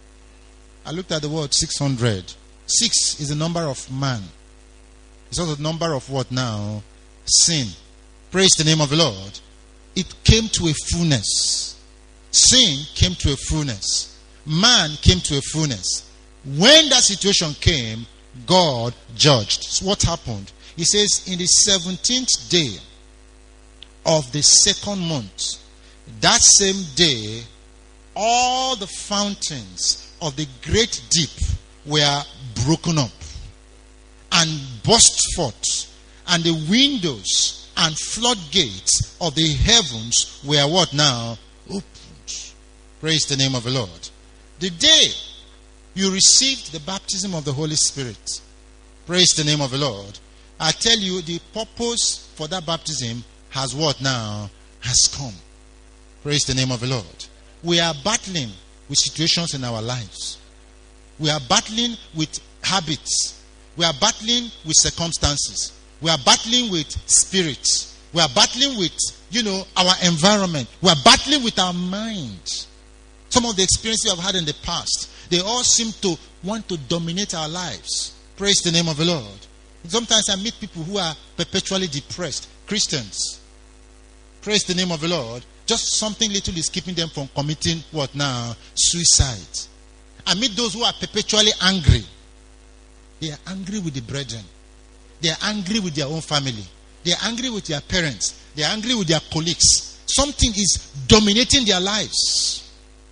I looked at the word 600. 6 is the number of man. It's also the number of what now? Sin. Praise the name of the Lord. It came to a fullness. Sin came to a fullness. Man came to a fullness. When that situation came, God judged. So what happened? He says, in the 17th day of the second month, that same day, all the fountains of the great deep were broken up and burst forth, and the windows and floodgates of the heavens were what now? Opened. Praise the name of the Lord. The day you received the baptism of the Holy Spirit, praise the name of the Lord, I tell you, the purpose for that baptism has what now? Has come. Praise the name of the Lord. We are battling with situations in our lives. We are battling with habits. We are battling with circumstances. We are battling with spirits. We are battling with, our environment. We are battling with our mind. Some of the experiences we have had in the past, they all seem to want to dominate our lives. Praise the name of the Lord. Sometimes I meet people who are perpetually depressed. Christians. Praise the name of the Lord. Just something little is keeping them from committing what now? Suicide. I meet those who are perpetually angry. They are angry with the brethren. They are angry with their own family. They are angry with their parents. They are angry with their colleagues. Something is dominating their lives.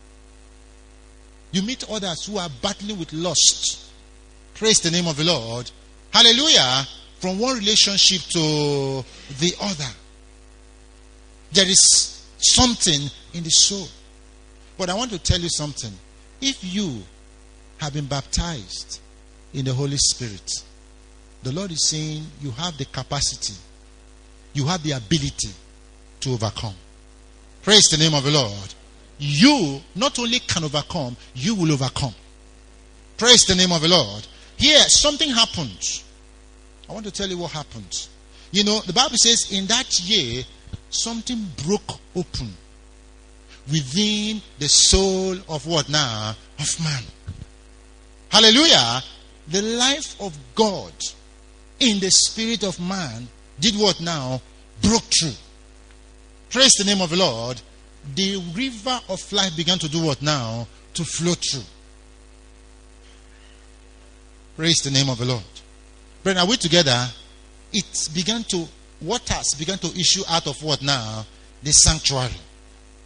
You meet others who are battling with lust. Praise the name of the Lord. Hallelujah. From one relationship to the other. There is something in the soul. But I want to tell you something. If you have been baptized in the Holy Spirit, the Lord is saying you have the capacity, you have the ability to overcome. Praise the name of the Lord. You not only can overcome, you will overcome. Praise the name of the Lord. Here, something happened. I want to tell you what happened. The Bible says in that year, something broke open within the soul of what now? Of man. Hallelujah. The life of God in the spirit of man did what now? Broke through. Praise the name of the Lord. The river of life began to do what now? To flow through. Praise the name of the Lord. Brethren, are we together? Waters began to issue out of what now? The sanctuary.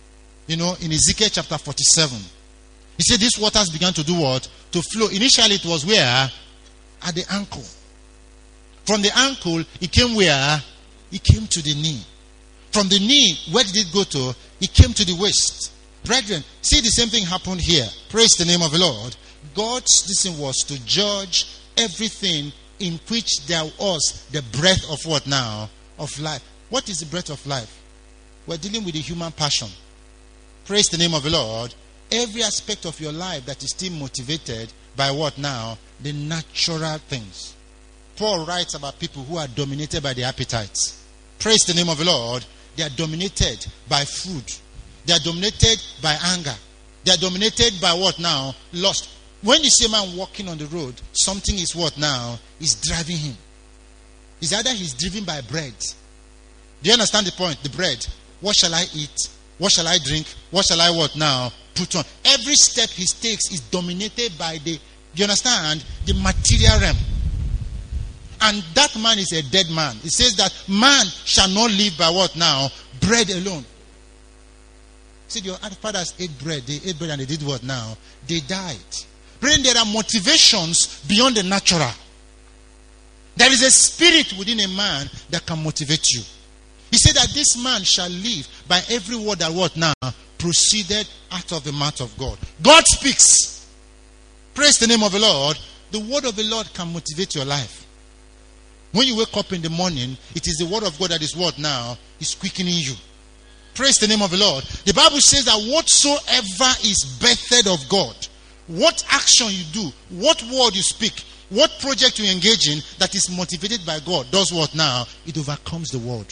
in Ezekiel chapter 47. He said these waters began to do what? To flow. Initially it was where? At the ankle. From the ankle, it came where? It came to the knee. From the knee, where did it go to? It came to the waist. Brethren, see the same thing happened here. Praise the name of the Lord. God's decision was to judge everything in which there was the breath of what now? Of life. What is the breath of life? We're dealing with the human passion. Praise the name of the Lord. Every aspect of your life that is still motivated by what now? The natural things. Paul writes about people who are dominated by the appetites. Praise the name of the Lord. They are dominated by food. They are dominated by anger. They are dominated by what now? Lust. When you see a man walking on the road, something is what now? Is driving him. It's either he's driven by bread. Do you understand the point? The bread. What shall I eat? What shall I drink? What shall I what now? Put on. Every step he takes is dominated by the, do you understand? The material realm. And that man is a dead man. It says that man shall not live by what now? Bread alone. See, your fathers ate bread. They ate bread and they did what now? They died. Brethren, there are motivations beyond the natural. There is a spirit within a man that can motivate you. He said that this man shall live by every word that what now? Proceeded out of the mouth of God. God speaks. Praise the name of the Lord. The word of the Lord can motivate your life. When you wake up in the morning, it is the word of God that is what now? Is quickening you. Praise the name of the Lord. The Bible says that whatsoever is birthed of God, what action you do, what word you speak, what project you engage in that is motivated by God, does what now? It overcomes the world.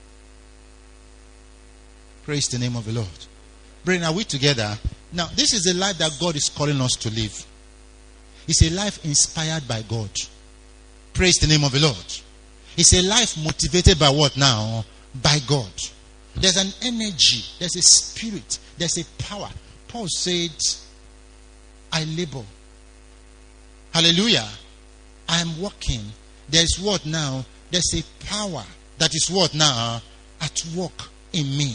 Praise the name of the Lord. Brethren, are we together? Now, this is a life that God is calling us to live. It's a life inspired by God. Praise the name of the Lord. It's a life motivated by what now? By God. There's an energy, there's a spirit, there's a power. Paul said, I labor. Hallelujah. I am working. There's what now? There's a power that is what now? At work in me.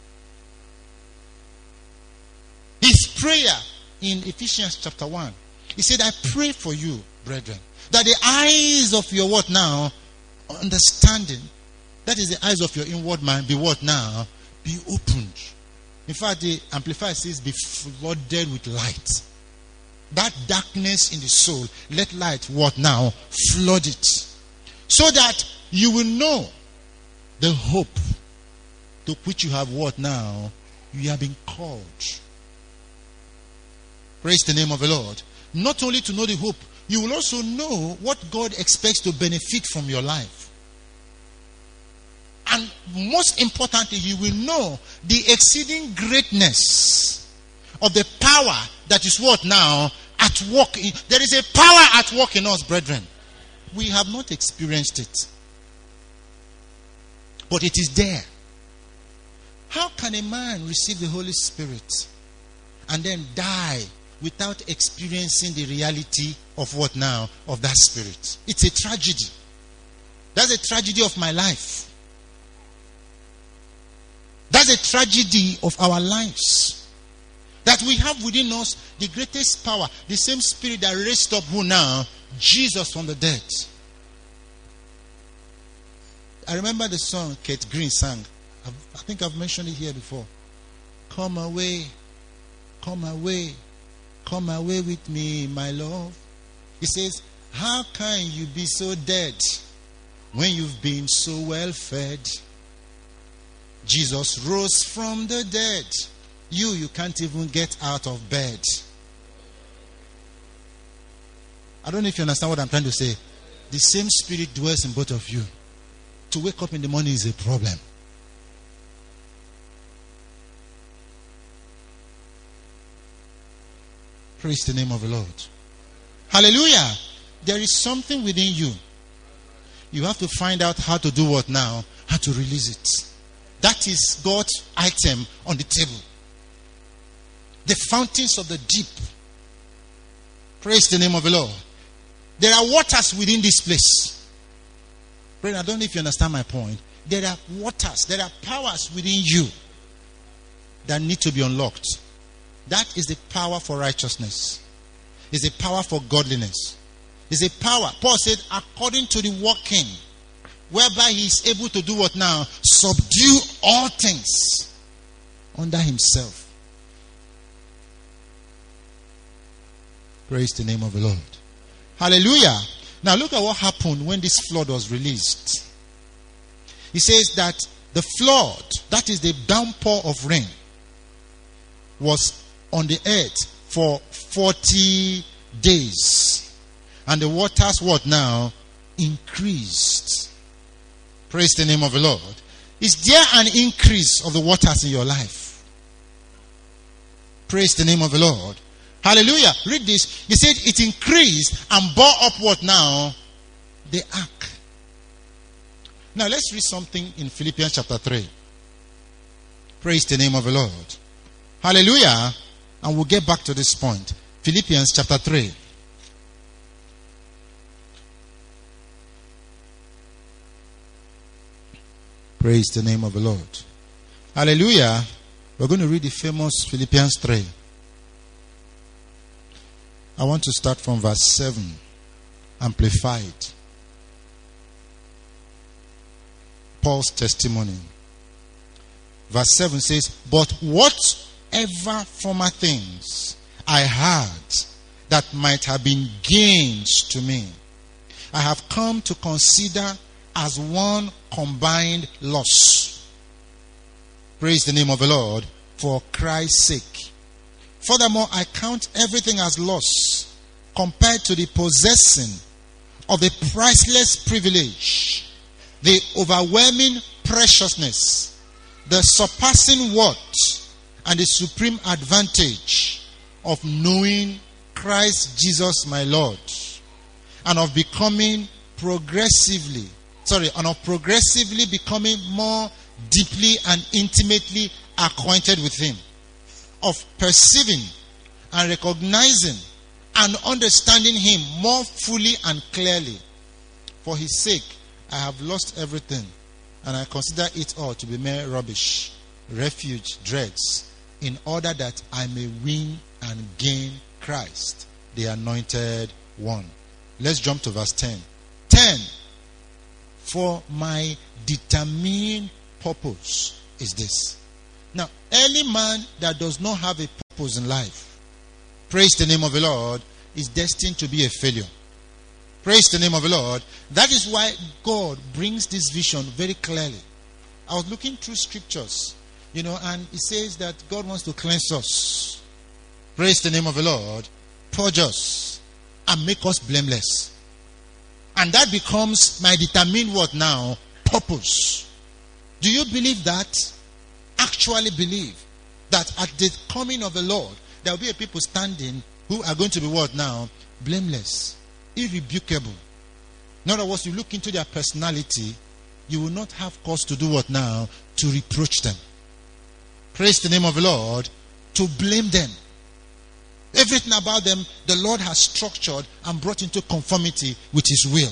His prayer in Ephesians chapter 1. He said, I pray for you, brethren, that the eyes of your what now? Understanding. That is the eyes of your inward man. Be what now? Be opened. In fact, the Amplifier says, be flooded with light. That darkness in the soul, let light what now? Flood it. So that you will know the hope to which you have what now? You have been called. Praise the name of the Lord. Not only to know the hope, you will also know what God expects to benefit from your life. And most importantly, you will know the exceeding greatness of the power that is what now? At work. There is a power at work in us, brethren. We have not experienced it. But it is there. How can a man receive the Holy Spirit and then die without experiencing the reality of what now? Of that spirit. It's a tragedy. That's a tragedy of my life. That's a tragedy of our lives. That we have within us the greatest power, the same spirit that raised up who now? Jesus from the dead. I remember the song Kate Green sang. I think I've mentioned it here before. Come away, come away, come away with me, my love. He says, how can you be so dead when you've been so well fed? Jesus rose from the dead. You can't even get out of bed. I don't know if you understand what I'm trying to say. The same spirit dwells in both of you. To wake up in the morning is a problem. Praise the name of the Lord. Hallelujah. There is something within you. You have to find out how to do what now? How to release it. That is God's item on the table. The fountains of the deep. Praise the name of the Lord. There are waters within this place. Brother, I don't know if you understand my point. There are waters, there are powers within you that need to be unlocked. That is the power for righteousness. It's a power for godliness. It's a power. Paul said, according to the working, whereby he is able to do what now? Subdue all things under himself. Praise the name of the Lord. Hallelujah. Now look at what happened when this flood was released. He says that the flood, that is the downpour of rain, was on the earth for 40 days. And the waters, what now? Increased. Praise the name of the Lord. Is there an increase of the waters in your life? Praise the name of the Lord. Hallelujah. Read this. He said it increased and bore up what now? The ark. Now let's read something in Philippians chapter 3. Praise the name of the Lord. Hallelujah. And we'll get back to this point. Philippians chapter 3. Praise the name of the Lord. Hallelujah. We're going to read the famous Philippians 3. I want to start from verse 7. Amplified. Paul's testimony. Verse 7 says, but whatever former things I had that might have been gains to me, I have come to consider as one combined loss. Praise the name of the Lord, for Christ's sake. Furthermore, I count everything as loss compared to the possessing of the priceless privilege, the overwhelming preciousness, the surpassing worth, and the supreme advantage of knowing Christ Jesus my Lord, and of progressively becoming more deeply and intimately acquainted with him, of perceiving and recognizing and understanding him more fully and clearly. For his sake, I have lost everything, and I consider it all to be mere rubbish, refuge, dregs, in order that I may win and gain Christ, the anointed one. Let's jump to verse 10. 10. For my determined purpose is this. Now, any man that does not have a purpose in life, praise the name of the Lord, is destined to be a failure. Praise the name of the Lord. That is why God brings this vision very clearly. I was looking through scriptures, and it says that God wants to cleanse us. Praise the name of the Lord. Purge us and make us blameless. And that becomes my determined what now? Purpose. Do you believe that? Actually believe that at the coming of the Lord, there will be a people standing who are going to be what now? Blameless, irrebukable. In other words, you look into their personality, you will not have cause to do what now? To reproach them. Praise the name of the Lord. To blame them. Everything about them, the Lord has structured and brought into conformity with his will.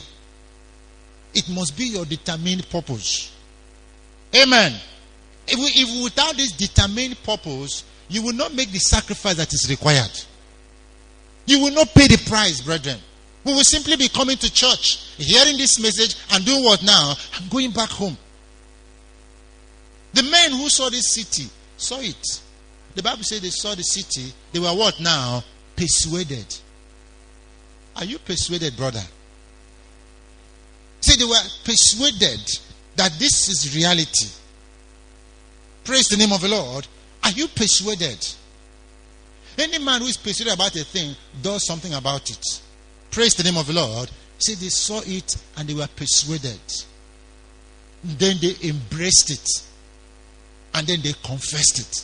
It must be your determined purpose. Amen. If without this determined purpose, you will not make the sacrifice that is required. You will not pay the price, brethren. We will simply be coming to church, hearing this message, and doing what now? I'm going back home. The men who saw this city saw it. The Bible says they saw the city. They were what now? Persuaded. Are you persuaded, brother? Say they were persuaded that this is reality. Praise the name of the Lord. Are you persuaded? Any man who is persuaded about a thing does something about it. Praise the name of the Lord. Say they saw it and they were persuaded. Then they embraced it. And then they confessed it.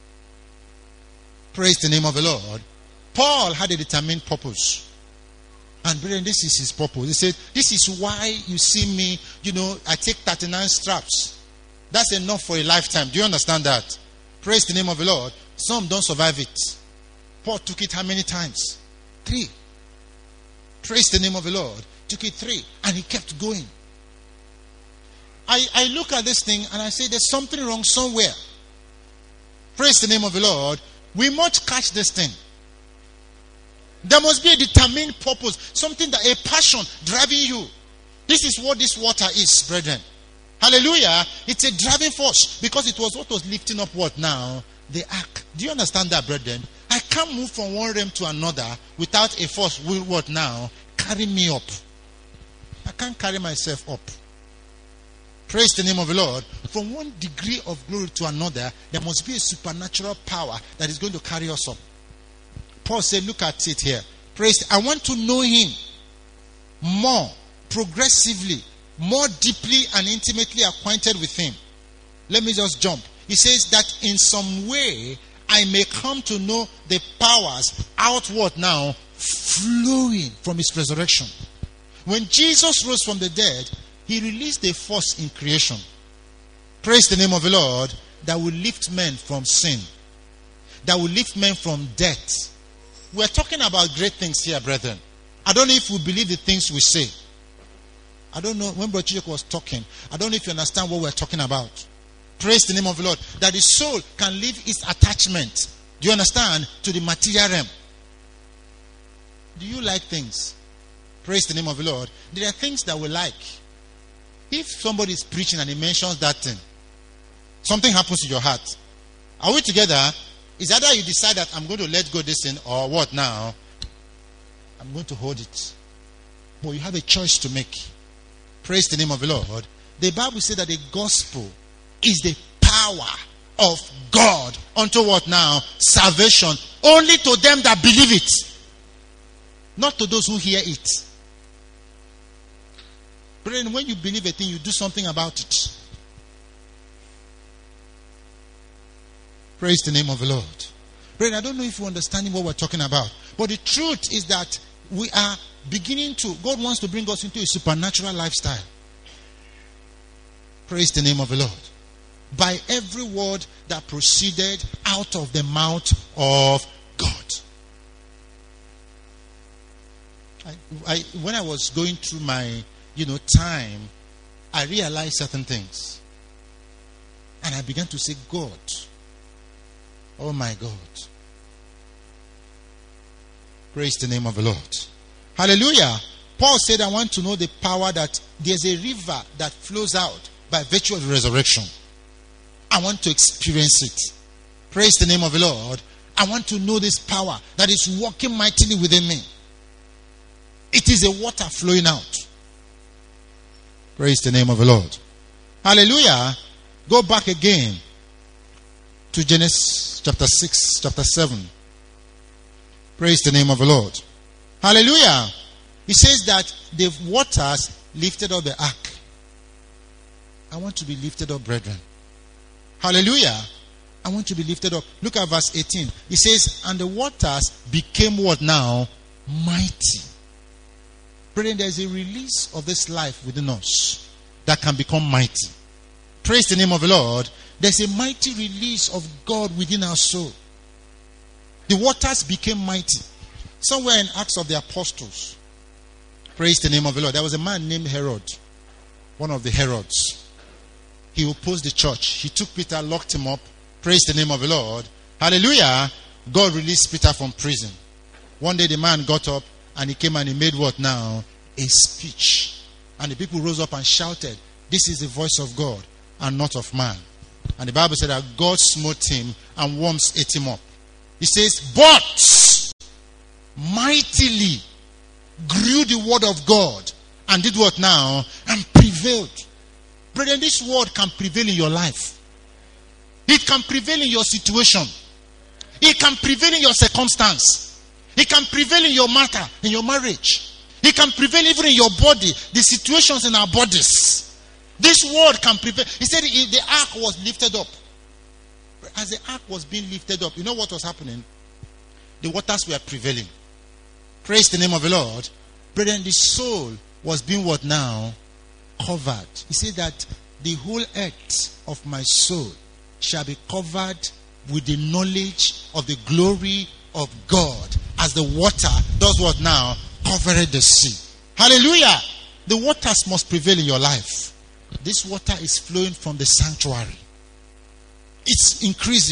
Praise the name of the Lord. Paul had a determined purpose. And brethren, this is his purpose. He said, this is why you see me, I take 39 straps. That's enough for a lifetime. Do you understand that? Praise the name of the Lord. Some don't survive it. Paul took it how many times? 3. Praise the name of the Lord. Took it 3. And he kept going. I look at this thing and I say there's something wrong somewhere. Praise the name of the Lord. We must catch this thing. There must be a determined purpose, something that a passion driving you. This is what this water is, brethren. Hallelujah. It's a driving force because it was what was lifting up what now? The ark. Do you understand that, brethren? I can't move from one realm to another without a force will what now? Carry me up. I can't carry myself up. Praise the name of the Lord. From one degree of glory to another, there must be a supernatural power that is going to carry us up. Paul said, look at it here. Praise. I want to know him more progressively, more deeply and intimately acquainted with him. Let me just jump. He says that in some way I may come to know the powers outward now flowing from his resurrection. When Jesus rose from the dead, he released a force in creation. Praise the name of the Lord, that will lift men from sin, that will lift men from death. We're talking about great things here, brethren. I don't know if we believe the things we say. I don't know, when Brother Chijioke was talking, I don't know if you understand what we're talking about. Praise the name of the Lord. That the soul can leave its attachment, do you understand, to the material realm. Do you like things? Praise the name of the Lord. There are things that we like. If somebody is preaching and he mentions that thing, something happens to your heart. Are we together? Is either you decide that I'm going to let go this thing, or what now? I'm going to hold it. But you have a choice to make. Praise the name of the Lord. The Bible says that the gospel is the power of God unto what now? Salvation. Only to them that believe it. Not to those who hear it. Brethren, when you believe a thing, you do something about it. Praise the name of the Lord. Brethren, I don't know if you're understanding what we're talking about. But the truth is that we are beginning to, God wants to bring us into a supernatural lifestyle. Praise the name of the Lord. By every word that proceeded out of the mouth of God. When I was going through my, time, I realized certain things. And I began to say, God, oh my God. Praise the name of the Lord. Hallelujah. Paul said, I want to know the power that there's a river that flows out by virtue of the resurrection. I want to experience it. Praise the name of the Lord. I want to know this power that is working mightily within me. It is a water flowing out. Praise the name of the Lord. Hallelujah. Go back again to Genesis chapter 6, chapter 7. Praise the name of the Lord. Hallelujah. He says that the waters lifted up the ark. I want to be lifted up, brethren. Hallelujah. I want to be lifted up. Look at verse 18. He says, and the waters became what now? Mighty. Brethren, there is a release of this life within us that can become mighty. Praise the name of the Lord. There's a mighty release of God within our soul. The waters became mighty. Somewhere in Acts of the Apostles. Praise the name of the Lord. There was a man named Herod. One of the Herods. He opposed the church. He took Peter, locked him up. Praise the name of the Lord. Hallelujah. God released Peter from prison. One day the man got up and he came and he made what now? A speech. And the people rose up and shouted, this is the voice of God and not of man. And the Bible said that God smote him and worms ate him up. He says, but mightily grew the word of God and did what now? And prevailed. Brethren, this word can prevail in your life. It can prevail in your situation. It can prevail in your circumstance. It can prevail in your matter, in your marriage. It can prevail even in your body, the situations in our bodies. This word can prevail. He said the ark was lifted up. As the ark was being lifted up, you know what was happening? The waters were prevailing. Praise the name of the Lord. Brethren, the soul was being what now? Covered. He said that the whole earth of my soul shall be covered with the knowledge of the glory of God, as the water does what now? Covered the sea. Hallelujah. The waters must prevail in your life. This water is flowing from the sanctuary. It's increasing.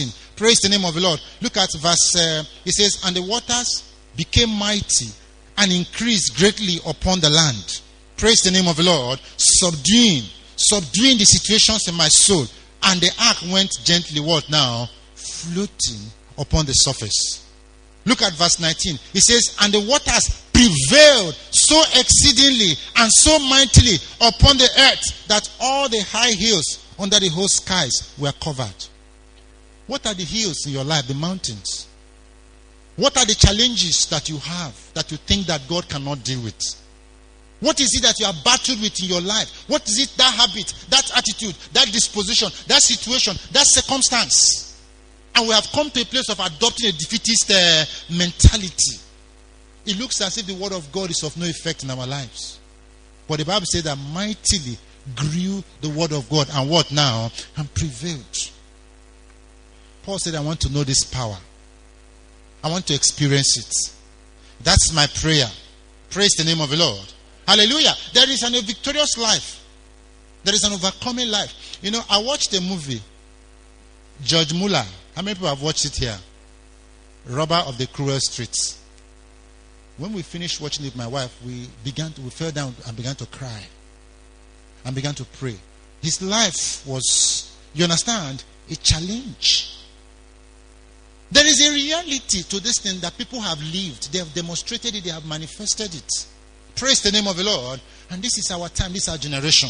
Praise the name of the Lord. Look at verse, it says, and the waters became mighty and increased greatly upon the land. Praise the name of the Lord. Subduing the situations in my soul. And the ark went gently, what now? Floating upon the surface. Look at verse 19. It says, and the waters prevailed so exceedingly and so mightily upon the earth that all the high hills under the whole skies were covered. What are the hills in your life? The mountains. What are the challenges that you have that you think that God cannot deal with? What is it that you are battled with in your life? What is it, that habit, that attitude, that disposition, that situation, that circumstance? And we have come to a place of adopting a defeatist mentality. It looks as if the word of God is of no effect in our lives. But the Bible says that mightily grew the word of God. And what now? And prevailed. Paul said, I want to know this power. I want to experience it. That's my prayer. Praise the name of the Lord. Hallelujah. There is a victorious life. There is an overcoming life. You know, I watched a movie, George Muller. How many people have watched it here? Robber of the Cruel Streets. When we finished watching it, my wife, we fell down and began to cry. And began to pray. His life was, you understand, a challenge. There is a reality to this thing that people have lived. They have demonstrated it. They have manifested it. Praise the name of the Lord. And this is our time. This is our generation.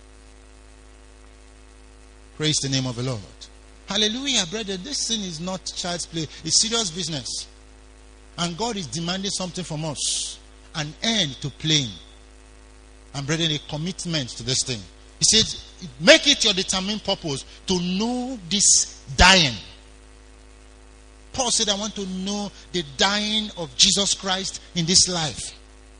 Praise the name of the Lord. Hallelujah, brother. This thing is not child's play. It's serious business. And God is demanding something from us. An end to playing. And brethren, a commitment to this thing. He said, make it your determined purpose to know this dying. Paul said, I want to know the dying of Jesus Christ in this life.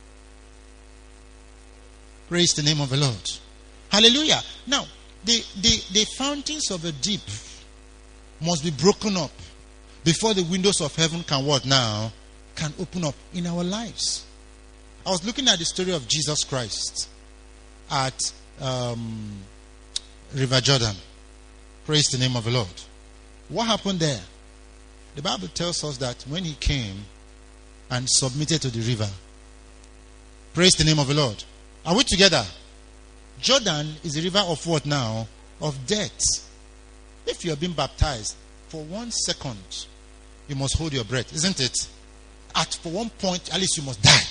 Praise the name of the Lord. Hallelujah. Now, the fountains of the deep must be broken up before the windows of heaven can what now? Can open up in our lives. I was looking at the story of Jesus Christ at River Jordan. Praise the name of the Lord. What happened there? The Bible tells us that when he came and submitted to the river. Praise the name of the Lord. Are we together? Jordan is a river of what now? Of death. If you have been baptized, for 1 second, you must hold your breath, isn't it? For one point, at least you must die.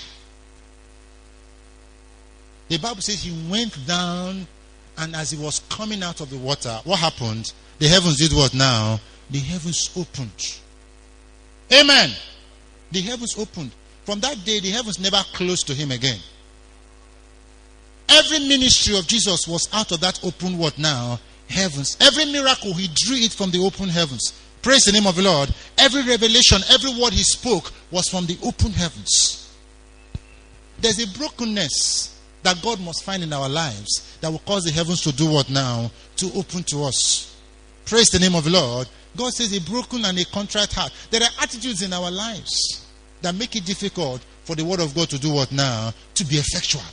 The Bible says he went down, and as he was coming out of the water, what happened? The heavens did what now? The heavens opened. Amen. The heavens opened. From that day, the heavens never closed to him again. Every ministry of Jesus was out of that open what now? Heavens. Every miracle, he drew it from the open heavens. Praise the name of the Lord. Every revelation, every word he spoke was from the open heavens. There's a brokenness that God must find in our lives that will cause the heavens to do what now? To open to us. Praise the name of the Lord. God says a broken and a contrite heart. There are attitudes in our lives that make it difficult for the word of God to do what now? To be effectual.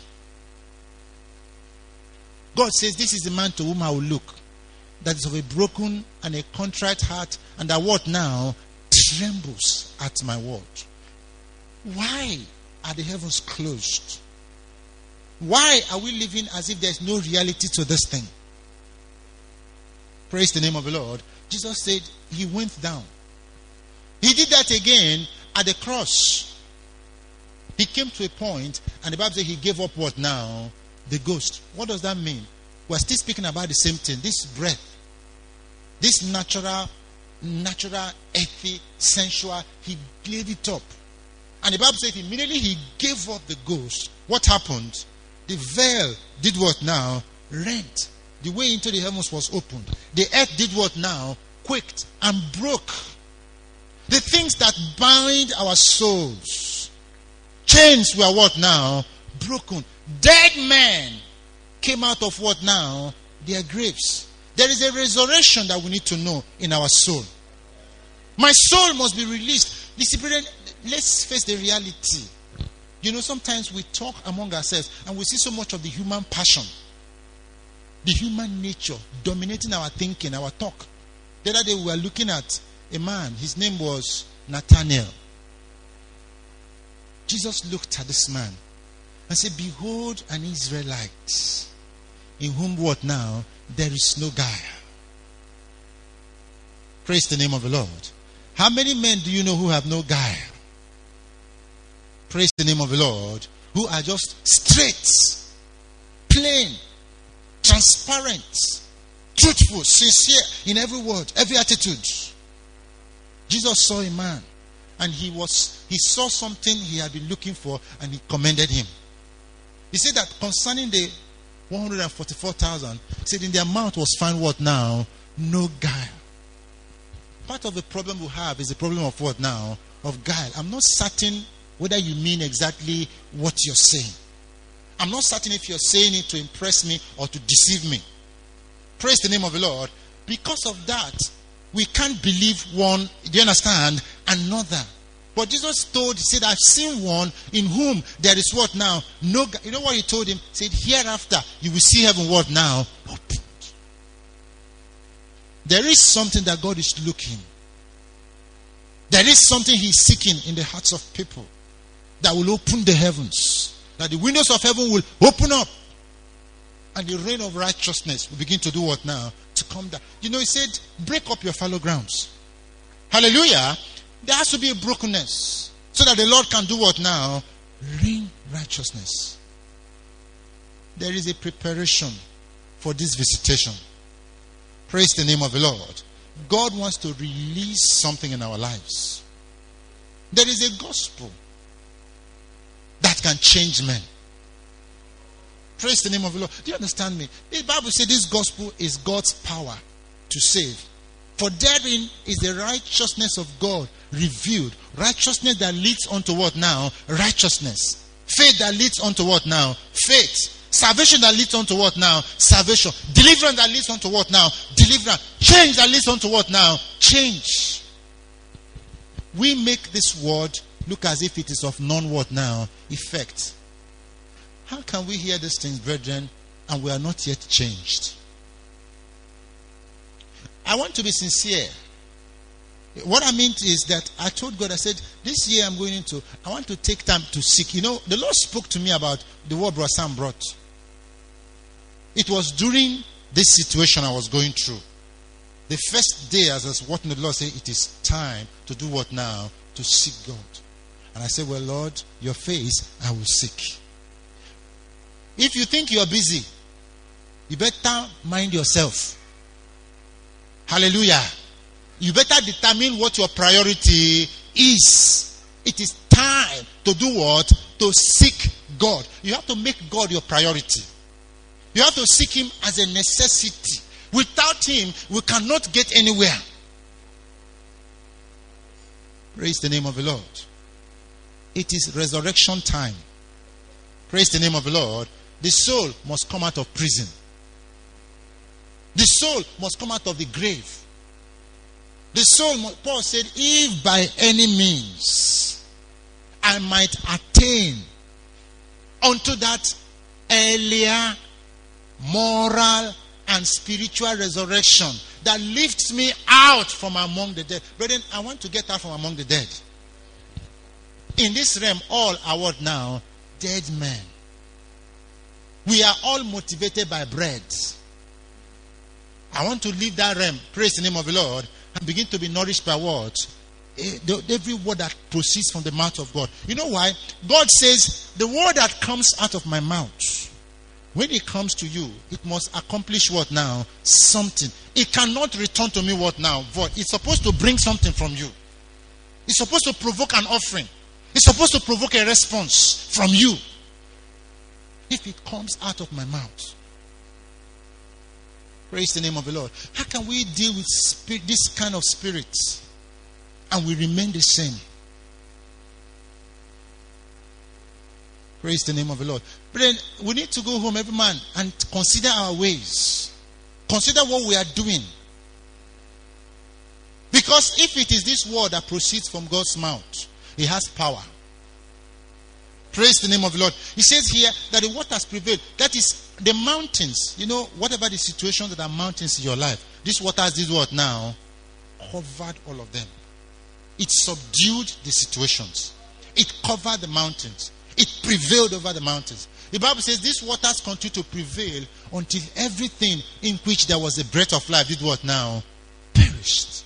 God says, this is the man to whom I will look, that is of a broken and a contrite heart, and that what now? Trembles at my word. Why are the heavens closed? Why are we living as if there's no reality to this thing? Praise the name of the Lord. Jesus said he went down. He did that again at the cross. He came to a point, and the Bible says he gave up what now? The ghost. What does that mean? We're still speaking about the same thing. This breath. This natural, earthy, sensual. He gave it up. And the Bible says immediately he gave up the ghost. What happened? The veil did what now? Rent. The way into the heavens was opened. The earth did what now? Quaked and broke. The things that bind our souls. Chains were what now? Broken. Dead men came out of what now? Their graves. There is a resurrection that we need to know in our soul. My soul must be released. Let's face the reality. You know, sometimes we talk among ourselves and we see so much of the human passion, the human nature dominating our thinking, our talk. The other day we were looking at a man. His name was Nathanael. Jesus looked at this man and said, behold an Israelite, in whom what now? There is no guile. Praise the name of the Lord. How many men do you know who have no guile? Praise the name of the Lord. Who are just straight, plain, transparent, truthful, sincere in every word, every attitude. Jesus saw a man, and he saw something he had been looking for, and he commended him. He said that concerning the 144,000, he said in their mouth was found what now? No guile. Part of the problem we have is the problem of what now? Of guile. I'm not certain whether you mean exactly what you're saying. I'm not certain if you're saying it to impress me or to deceive me. Praise the name of the Lord. Because of that, we can't believe one, do you understand, another. But Jesus he said, I've seen one in whom there is what now? No, you know what he told him? He said, hereafter you will see heaven what now? Opened. There is something that God is looking. There is something he's seeking in the hearts of people that will open the heavens. That the windows of heaven will open up. And the rain of righteousness will begin to do what now? To come down. You know, he said, break up your fallow grounds. Hallelujah. There has to be a brokenness. So that the Lord can do what now? Rain righteousness. There is a preparation for this visitation. Praise the name of the Lord. God wants to release something in our lives. There is a gospel that can change men. Praise the name of the Lord. Do you understand me? The Bible says this gospel is God's power to save. For therein is the righteousness of God revealed. Righteousness that leads unto what now? Righteousness. Faith that leads unto what now? Faith. Salvation that leads unto what now? Salvation. Deliverance that leads unto what now? Deliverance. Change that leads unto what now? Change. We make this word look as if it is of none what now? Effect. How can we hear these things, brethren, and we are not yet changed? I want to be sincere. What I mean is that I told God, I said, this year I want to take time to seek. You know, the Lord spoke to me about the word Brother Sam brought. It was during this situation I was going through. The first day as I was watching the Lord say, it is time to do what now? To seek God. And I said, well, Lord, your face I will seek. If you think you are busy, you better mind yourself. Hallelujah. You better determine what your priority is. It is time to do what? To seek God. You have to make God your priority. You have to seek him as a necessity. Without him, we cannot get anywhere. Praise the name of the Lord. It is resurrection time. Praise the name of the Lord. The soul must come out of prison. The soul must come out of the grave. The soul, Paul said, if by any means I might attain unto that earlier moral and spiritual resurrection that lifts me out from among the dead. Brethren, I want to get out from among the dead. In this realm, all are what now? Dead men. We are all motivated by bread. I want to leave that realm, praise the name of the Lord, and begin to be nourished by what? Every word that proceeds from the mouth of God. You know why? God says, the word that comes out of my mouth, when it comes to you, it must accomplish what now? Something. It cannot return to me what now? Void. It's supposed to bring something from you. It's supposed to provoke an offering. It's supposed to provoke a response from you. If it comes out of my mouth. Praise the name of the Lord. How can we deal with this kind of spirits and we remain the same? Praise the name of the Lord. But then we need to go home, every man, and consider our ways. Consider what we are doing. Because if it is this word that proceeds from God's mouth, it has power. Praise the name of the Lord. He says here that the waters prevail. That is the mountains. You know, whatever the situation that are mountains in your life, this water is this what now? covered all of them. It subdued the situations. It covered the mountains. It prevailed over the mountains. The Bible says these waters continue to prevail until everything in which there was a breath of life did what now? Perished.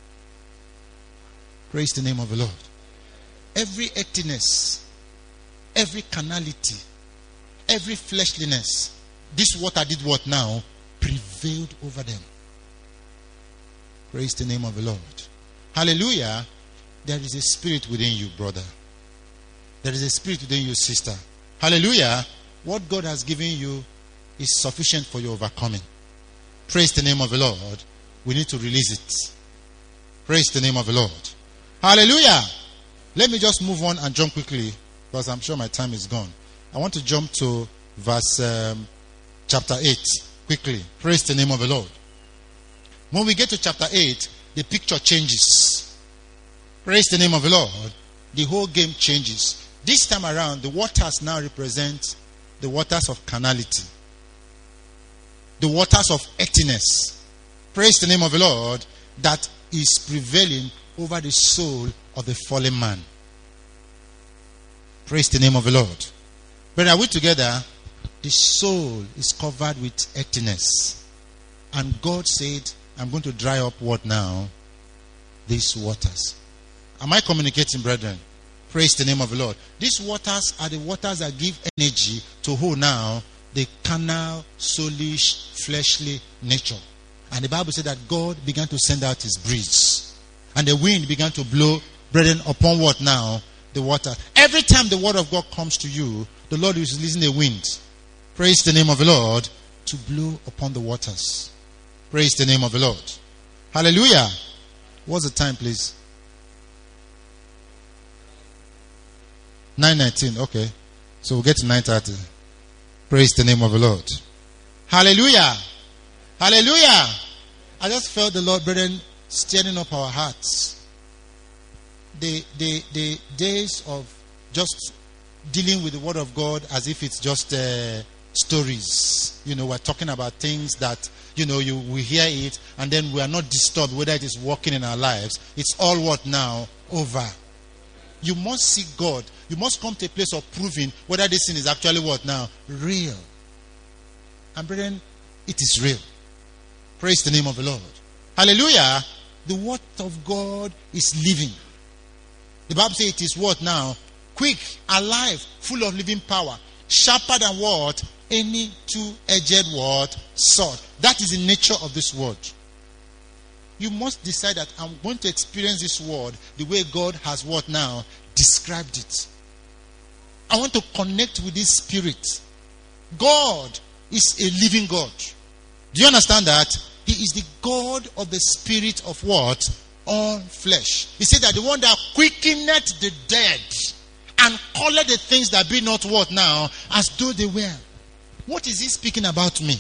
Praise the name of the Lord. Every emptiness, every carnality, every fleshliness, this water did what now? Prevailed over them. Praise the name of the Lord. Hallelujah. There is a spirit within you, brother. There is a spirit within you, sister. Hallelujah. What God has given you is sufficient for your overcoming. Praise the name of the Lord. We need to release it. Praise the name of the Lord. Hallelujah. Let me just move on and jump quickly, because I'm sure my time is gone. I want to jump to verse chapter 8 quickly. Praise the name of the Lord. When we get to chapter 8, the picture changes. Praise the name of the Lord. The whole game changes. This time around, the waters now represent the waters of carnality, the waters of emptiness. Praise the name of the Lord, that is prevailing over the soul of the fallen man. Praise the name of the Lord. But are we together? The soul is covered with emptiness. And God said, I'm going to dry up what now? These waters. Am I communicating, brethren? Praise the name of the Lord. These waters are the waters that give energy to who now? The carnal, soulish, fleshly nature. And the Bible said that God began to send out his breeze. And the wind began to blow, brethren, upon what now? The water. Every time the word of God comes to you, the Lord is releasing a wind. Praise the name of the Lord, to blow upon the waters. Praise the name of the Lord. Hallelujah. What's the time, please? 9:19. Okay. So we'll get to 9:30. Praise the name of the Lord. Hallelujah. Hallelujah. I just felt the Lord, brethren, stirring up our hearts. The days of just dealing with the word of God as if it's just stories. We're talking about things that, we hear it and then we are not disturbed whether it is working in our lives. It's all what now? Over. You must seek God. You must come to a place of proving whether this thing is actually what now? Real. And brethren, it is real. Praise the name of the Lord. Hallelujah. The word of God is living. The Bible says it is what now? Quick, alive, full of living power. Sharper than what? Any two-edged word, sword. That is the nature of this word. You must decide that I'm going to experience this word the way God has what now? Described it. I want to connect with this spirit. God is a living God. Do you understand that? He is the God of the spirit of what? All flesh. He said that the one that quickeneth the dead and calleth the things that be not what now as though they were. What is he speaking about me?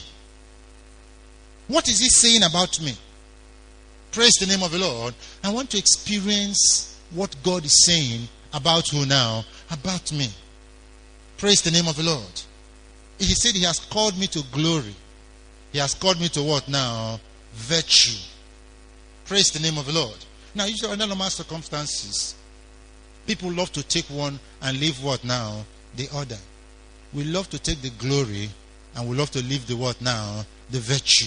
What is he saying about me? Praise the name of the Lord. I want to experience what God is saying about who now? About me. Praise the name of the Lord. He said he has called me to glory. He has called me to what now? Virtue. Praise the name of the Lord. Now, usually under normal circumstances, people love to take one and leave what now? The other. We love to take the glory and we love to leave the what now? The virtue.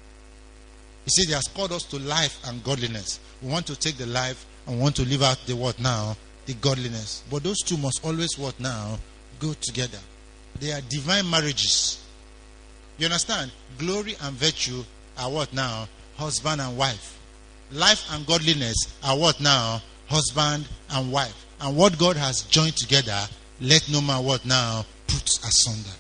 He said he has called us to life and godliness. We want to take the life and want to leave out the what now? The godliness. But those two must always what now? Go together. They are divine marriages. You understand? Glory and virtue are what now? Husband and wife. Life and godliness are what now? Husband and wife. And what God has joined together, let no man what now? Put asunder.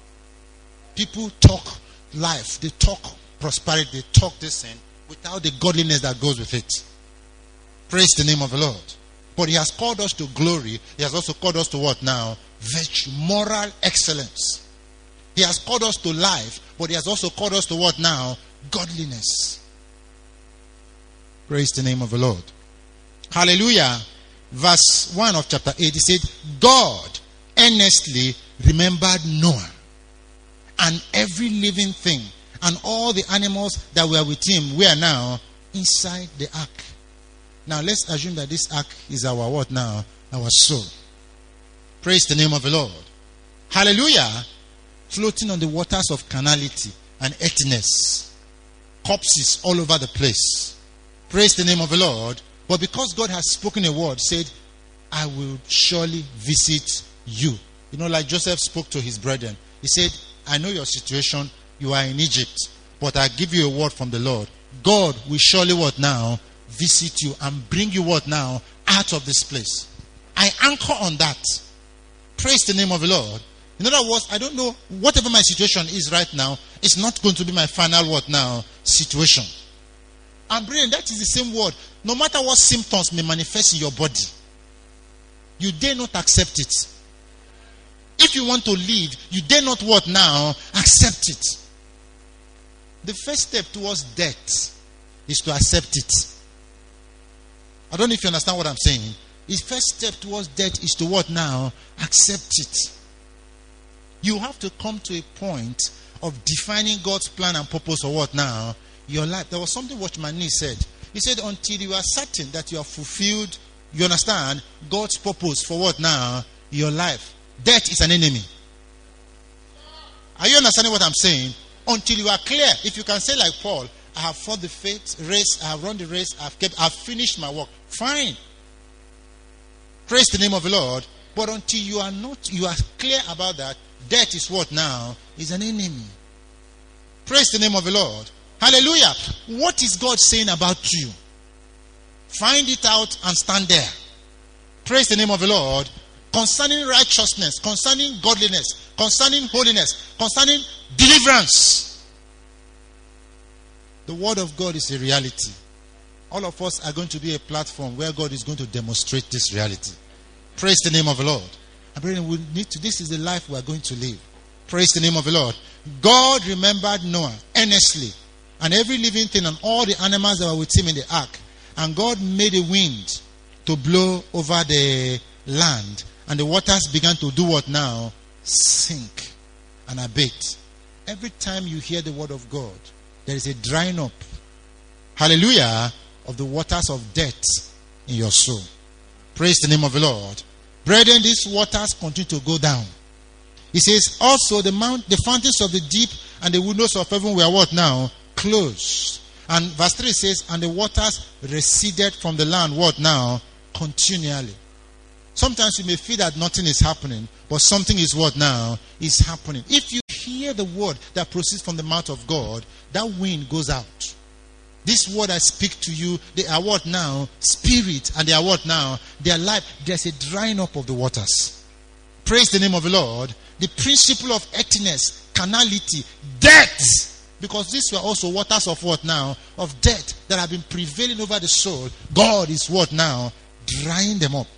People talk life, they talk prosperity, they talk this thing without the godliness that goes with it. Praise the name of the Lord. But he has called us to glory. He has also called us to what now? Virtue, moral excellence. He has called us to life, but he has also called us to what now? Godliness. Praise the name of the Lord. Hallelujah. Verse 1 of chapter 8, he said, God earnestly remembered Noah and every living thing and all the animals that were with him were now inside the ark. Now let's assume that this ark is our what now? Our soul. Praise the name of the Lord. Hallelujah. Floating on the waters of carnality and emptiness. Corpses all over the place. Praise the name of the Lord. But because God has spoken a word, said, I will surely visit you. You know, like Joseph spoke to his brethren. He said, I know your situation. You are in Egypt. But I give you a word from the Lord. God will surely what now? Visit you and bring you what now? Out of this place. I anchor on that. Praise the name of the Lord. In other words, I don't know, whatever my situation is right now, it's not going to be my final what now? Situation. And brethren, that is the same word. No matter what symptoms may manifest in your body, you dare not accept it. If you want to live, you dare not what now? Accept it. The first step towards death is to accept it. I don't know if you understand what I'm saying. The first step towards death is to what now? Accept it. You have to come to a point of defining God's plan and purpose for what now? Your life. There was something Watchman Nee said. He said, until you are certain that you are fulfilled, you understand, God's purpose for what now? Your life. Death is an enemy. Are you understanding what I'm saying? Until you are clear. If you can say like Paul, I have fought the race, I have run the race, I've finished my work. Fine. Praise the name of the Lord. But until you are clear about that, death is what now? Is an enemy. Praise the name of the Lord. Hallelujah. What is God saying about you? Find it out and stand there. Praise the name of the Lord. Concerning righteousness, concerning godliness, concerning holiness, concerning deliverance. The word of God is a reality. All of us are going to be a platform where God is going to demonstrate this reality. Praise the name of the Lord. And brethren, we need to, this is the life we are going to live. Praise the name of the Lord. God remembered Noah earnestly, and every living thing and all the animals that were with him in the ark. And God made a wind to blow over the land, and the waters began to do what now? Sink and abate. Every time you hear the word of God, there is a drying up, hallelujah, of the waters of death in your soul. Praise the name of the Lord. Brethren, these waters continue to go down. He says, also the fountains of the deep and the windows of heaven were what now? Closed. And verse 3 says, and the waters receded from the land, what now? Continually. Sometimes you may feel that nothing is happening, but something is what now? Is happening. If you hear the word that proceeds from the mouth of God, that wind goes out. This word I speak to you, they are what now? Spirit, and they are what now? They are life. There's a drying up of the waters. Praise the name of the Lord. The principle of emptiness, carnality, death. Because these were also waters of what now? Of death that have been prevailing over the soul. God is what now? Drying them up.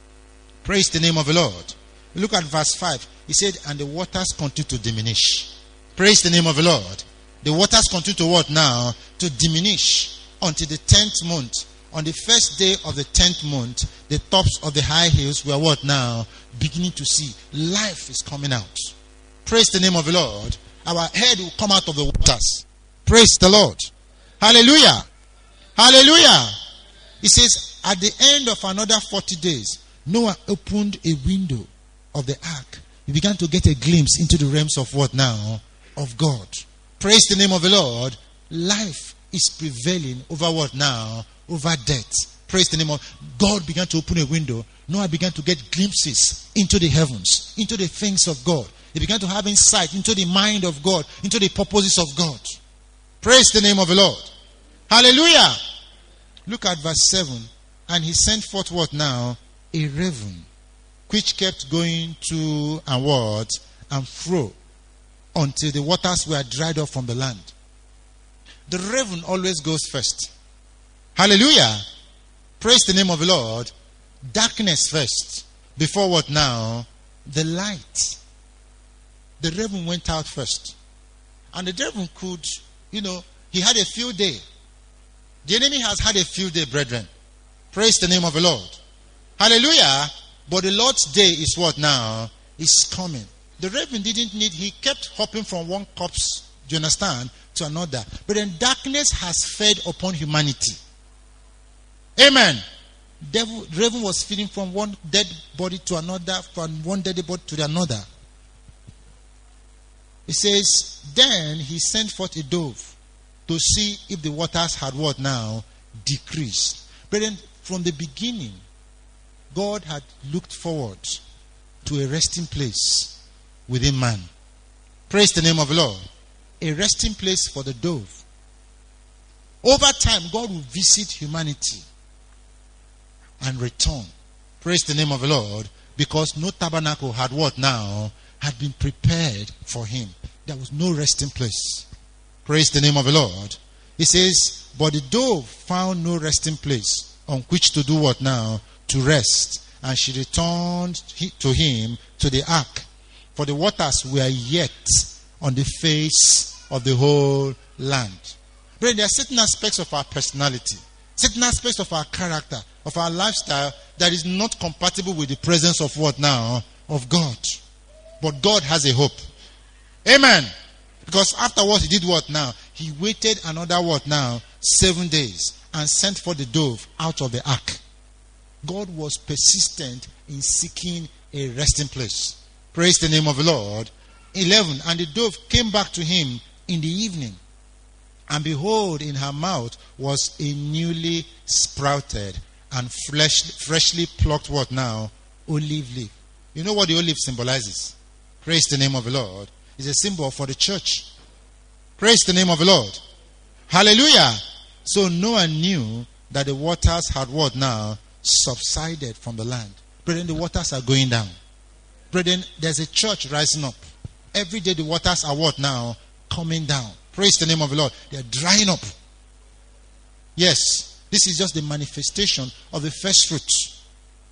Praise the name of the Lord. Look at verse 5. He said, and the waters continue to diminish. Praise the name of the Lord. The waters continue to what now? To diminish until the 10th month. On the first day of the 10th month, the tops of the high hills were what now? Beginning to see. Life is coming out. Praise the name of the Lord. Our head will come out of the waters. Praise the Lord. Hallelujah. Hallelujah. He says, at the end of another 40 days, Noah opened a window of the ark. He began to get a glimpse into the realms of what now? Of God. Praise the name of the Lord. Life is prevailing over what now? Over death. Praise the name of God. Began to open a window. Noah began to get glimpses into the heavens, into the things of God. He began to have insight into the mind of God, into the purposes of God. Praise the name of the Lord. Hallelujah. Look at verse 7. And he sent forth what now? A raven, which kept going to and what? And fro, until the waters were dried up from the land. The raven always goes first. Hallelujah. Praise the name of the Lord. Darkness first. Before what now? The light. The raven went out first. And the raven could, he had a field day. The enemy has had a field day, brethren. Praise the name of the Lord. Hallelujah. But the Lord's day is what now? Is coming. The raven didn't need, he kept hopping from one corpse Do you understand? To another. But then darkness has fed upon humanity. Amen. Raven was feeding from one dead body to another, from one dead body to another. It says, then he sent forth a dove to see if the waters had what now? Decreased. But then from the beginning, God had looked forward to a resting place within man. Praise the name of the Lord. A resting place for the dove. Over time, God will visit humanity and return. Praise the name of the Lord. Because no tabernacle had what now? Had been prepared for him. There was no resting place. Praise the name of the Lord. He says, but the dove found no resting place on which to do what now? To rest. And she returned to him to the ark. For the waters were yet on the face of the whole land. But there are certain aspects of our personality, certain aspects of our character, of our lifestyle that is not compatible with the presence of what now? Of God. But God has a hope. Amen. Because afterwards he did what now? He waited another what now? 7 days and sent for the dove out of the ark. God was persistent in seeking a resting place. Praise the name of the Lord. 11. And the dove came back to him in the evening. And behold, in her mouth was a newly sprouted and freshly plucked what now? Olive leaf. You know what the olive symbolizes? Praise the name of the Lord. It's a symbol for the church. Praise the name of the Lord. Hallelujah. So Noah knew that the waters had what now? Subsided from the land. Brethren, the waters are going down. Brethren, there's a church rising up. Every day the waters are what now? Coming down. Praise the name of the Lord. They're drying up. Yes, this is just the manifestation of the first fruits.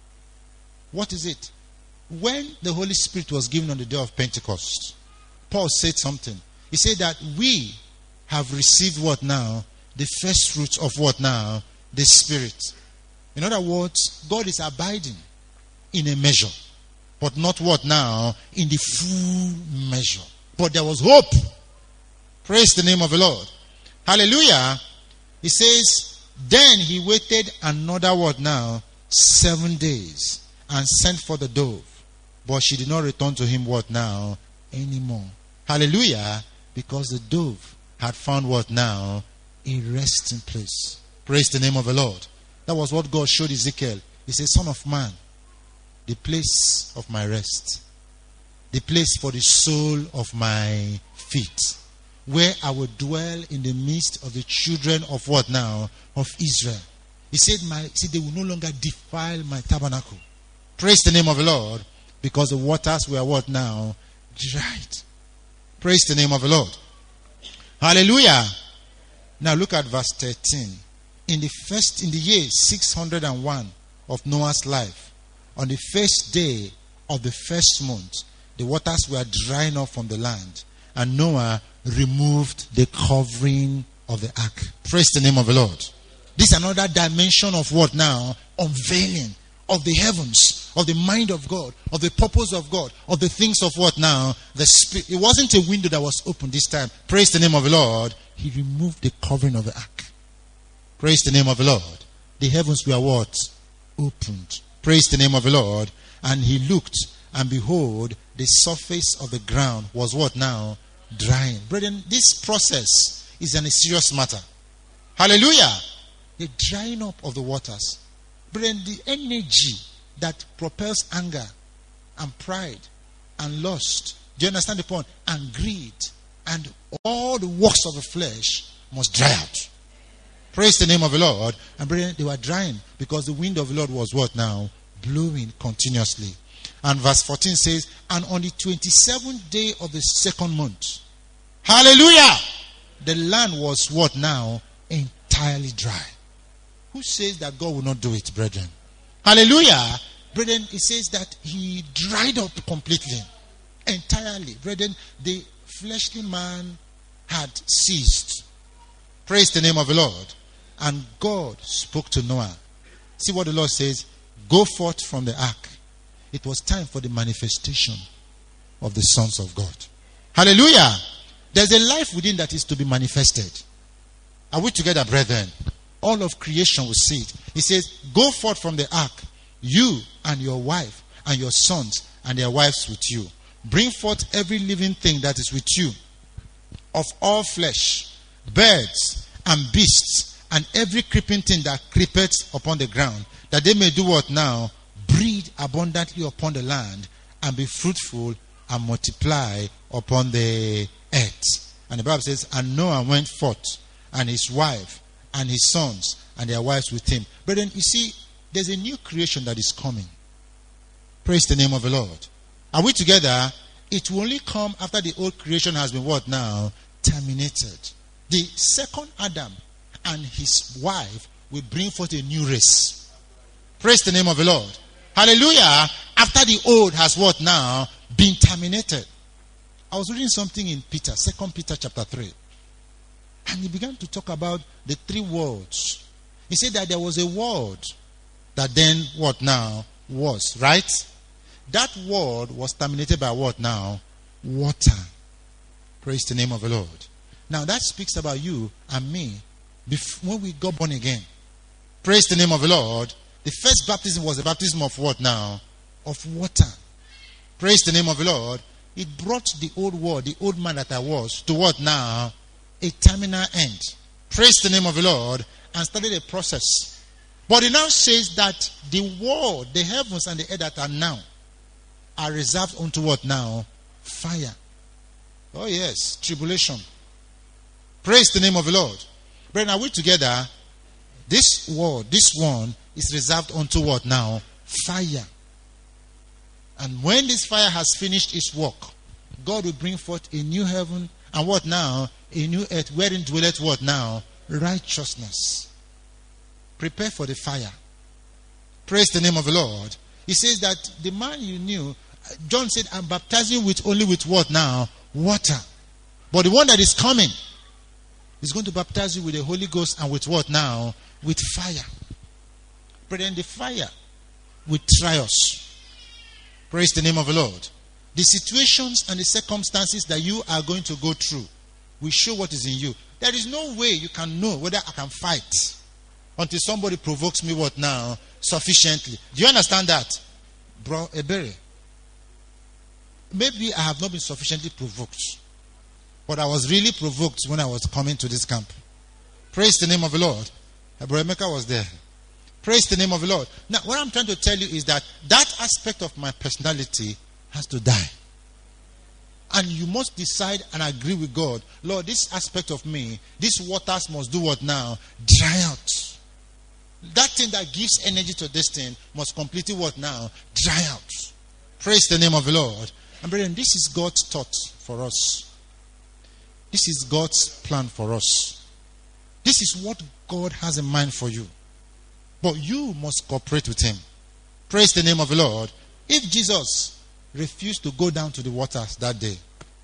What is it? When the Holy Spirit was given on the day of Pentecost, Paul said something. He said that we have received what now? The first fruits of what now? The Spirit. In other words, God is abiding in a measure, but not what now? In the full measure. But there was hope. Praise the name of the Lord. Hallelujah. He says, then he waited another what now? 7 days and sent for the dove. But she did not return to him what now? Anymore. Hallelujah. Because the dove had found what now? A resting place. Praise the name of the Lord. That was what God showed Ezekiel. He said, Son of man, the place of my rest, the place for the sole of my feet, where I will dwell in the midst of the children of what now? Of Israel. He said, they will no longer defile my tabernacle. Praise the name of the Lord. Because the waters were what now? Dried. Praise the name of the Lord. Hallelujah. Now look at verse 13. In the year 601 of Noah's life, on the first day of the first month, the waters were drying up from the land, and Noah removed the covering of the ark. Praise the name of the Lord. This is another dimension of what now? Unveiling of the heavens, of the mind of God, of the purpose of God, of the things of what now? The Spirit. It wasn't a window that was open this time. Praise the name of the Lord. He removed the covering of the ark. Praise the name of the Lord. The heavens were what? Opened. Praise the name of the Lord. And he looked, and behold, the surface of the ground was what now? Drying. Brethren, this process is a serious matter. Hallelujah. The drying up of the waters. Brethren, the energy that propels anger and pride and lust, do you understand the point? And greed and all the works of the flesh must dry out. Praise the name of the Lord. And brethren, they were drying because the wind of the Lord was what now? Blowing continuously. And verse 14 says, and on the 27th day of the second month, hallelujah, the land was what now? Entirely dry. Who says that God will not do it, brethren? Hallelujah. Brethren, it says that he dried up completely, entirely. Brethren, the fleshly man had ceased. Praise the name of the Lord. And God spoke to Noah. See what the Lord says. Go forth from the ark. It was time for the manifestation of the sons of God. Hallelujah. There's a life within that is to be manifested. Are we together, brethren? All of creation will see it. He says, go forth from the ark, you and your wife and your sons and their wives with you. Bring forth every living thing that is with you, of all flesh, birds and beasts, and every creeping thing that creepeth upon the ground, that they may do what now? Breed abundantly upon the land, and be fruitful and multiply upon the earth. And the Bible says, and Noah went forth, and his wife, and his sons, and their wives with him. Brethren, you see, there's a new creation that is coming. Praise the name of the Lord. Are we together? It will only come after the old creation has been what now? Terminated. The second Adam and his wife will bring forth a new race. Praise the name of the Lord. Hallelujah. After the old has what now? Been terminated. I was reading something in Peter, 2 Peter chapter 3. And he began to talk about the three words. He said that there was a word that then what now was, right? That word was terminated by what now? Water. Praise the name of the Lord. Now that speaks about you and me when we got born again. Praise the name of the Lord. The first baptism was a baptism of what now? Of water. Praise the name of the Lord. It brought the old world, the old man that I was, to what now? A terminal end. Praise the name of the Lord. And started a process. But it now says that the world, the heavens and the earth that are now, are reserved unto what now? Fire. Oh yes, tribulation. Praise the name of the Lord. Brethren, are we together? This world, this one, is reserved unto what now? Fire. And when this fire has finished its work, God will bring forth a new heaven and what now? A new earth wherein dwelleth what now? Righteousness. Prepare for the fire. Praise the name of the Lord. He says that the man you knew, John said, I'm baptizing only with what now? Water. But the one that is coming is going to baptize you with the Holy Ghost and with what now? With fire. But then the fire will try us. Praise the name of the Lord. The situations and the circumstances that you are going to go through will show what is in you. There is no way you can know whether I can fight until somebody provokes me what now? Sufficiently. Do you understand that? Bro, Ebere. Maybe I have not been sufficiently provoked. But I was really provoked when I was coming to this camp. Praise the name of the Lord. Bro Emeka was there. Praise the name of the Lord. Now, what I'm trying to tell you is that aspect of my personality has to die. And you must decide and agree with God. Lord, this aspect of me, these waters must do what now? Dry out. That thing that gives energy to this thing must completely what now? Dry out. Praise the name of the Lord. And brethren, this is God's thought for us. This is God's plan for us. This is what God has in mind for you. But you must cooperate with him. Praise the name of the Lord. If Jesus refused to go down to the waters that day,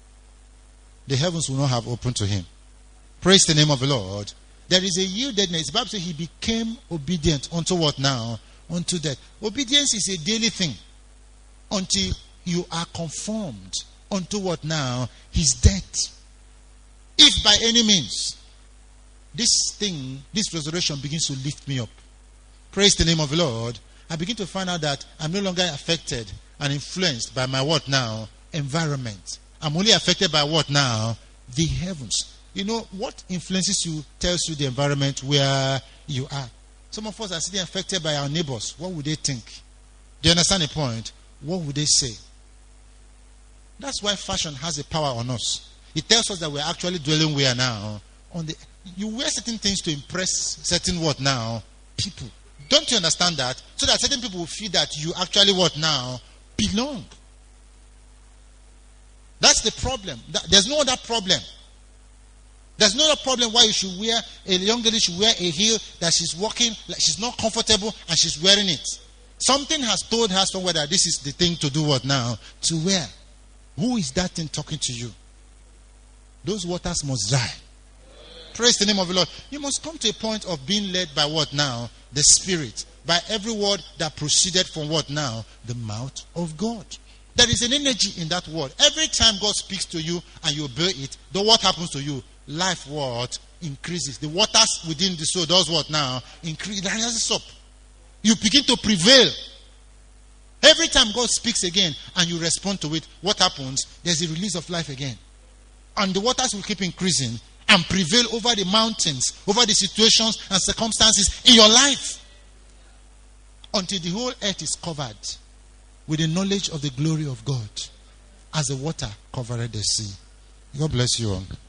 the heavens will not have opened to him. Praise the name of the Lord. There is a yieldedness. The Bible says he became obedient unto what now? Unto death. Obedience is a daily thing. Until you are conformed unto what now? His death. If by any means this resurrection begins to lift me up, praise the name of the Lord, I begin to find out that I'm no longer affected and influenced by my what now? Environment. I'm only affected by what now? The heavens. You know, what influences you tells you the environment where you are. Some of us are sitting affected by our neighbors. What would they think? Do you understand the point? What would they say? That's why fashion has a power on us. It tells us that we're actually dwelling where now? You wear certain things to impress certain what now? People. Don't you understand that? So that certain people will feel that you actually what now? Belong. That's the problem. There's no other problem. There's no other problem why a young lady should wear a heel that she's walking, like she's not comfortable and she's wearing it. Something has told her somewhere that this is the thing to do what now? To wear. Who is that thing talking to you? Those waters must dry. Praise the name of the Lord. You must come to a point of being led by what now? The Spirit. By every word that proceeded from what now? The mouth of God. There is an energy in that word. Every time God speaks to you and you obey it, then what happens to you? Life what? Increases. The waters within the soul does what now? Increase. It rises up. You begin to prevail. Every time God speaks again and you respond to it, what happens? There's a release of life again. And the waters will keep increasing and prevail over the mountains, over the situations and circumstances in your life. Until the whole earth is covered with the knowledge of the glory of God, as the water covered the sea. God bless you all.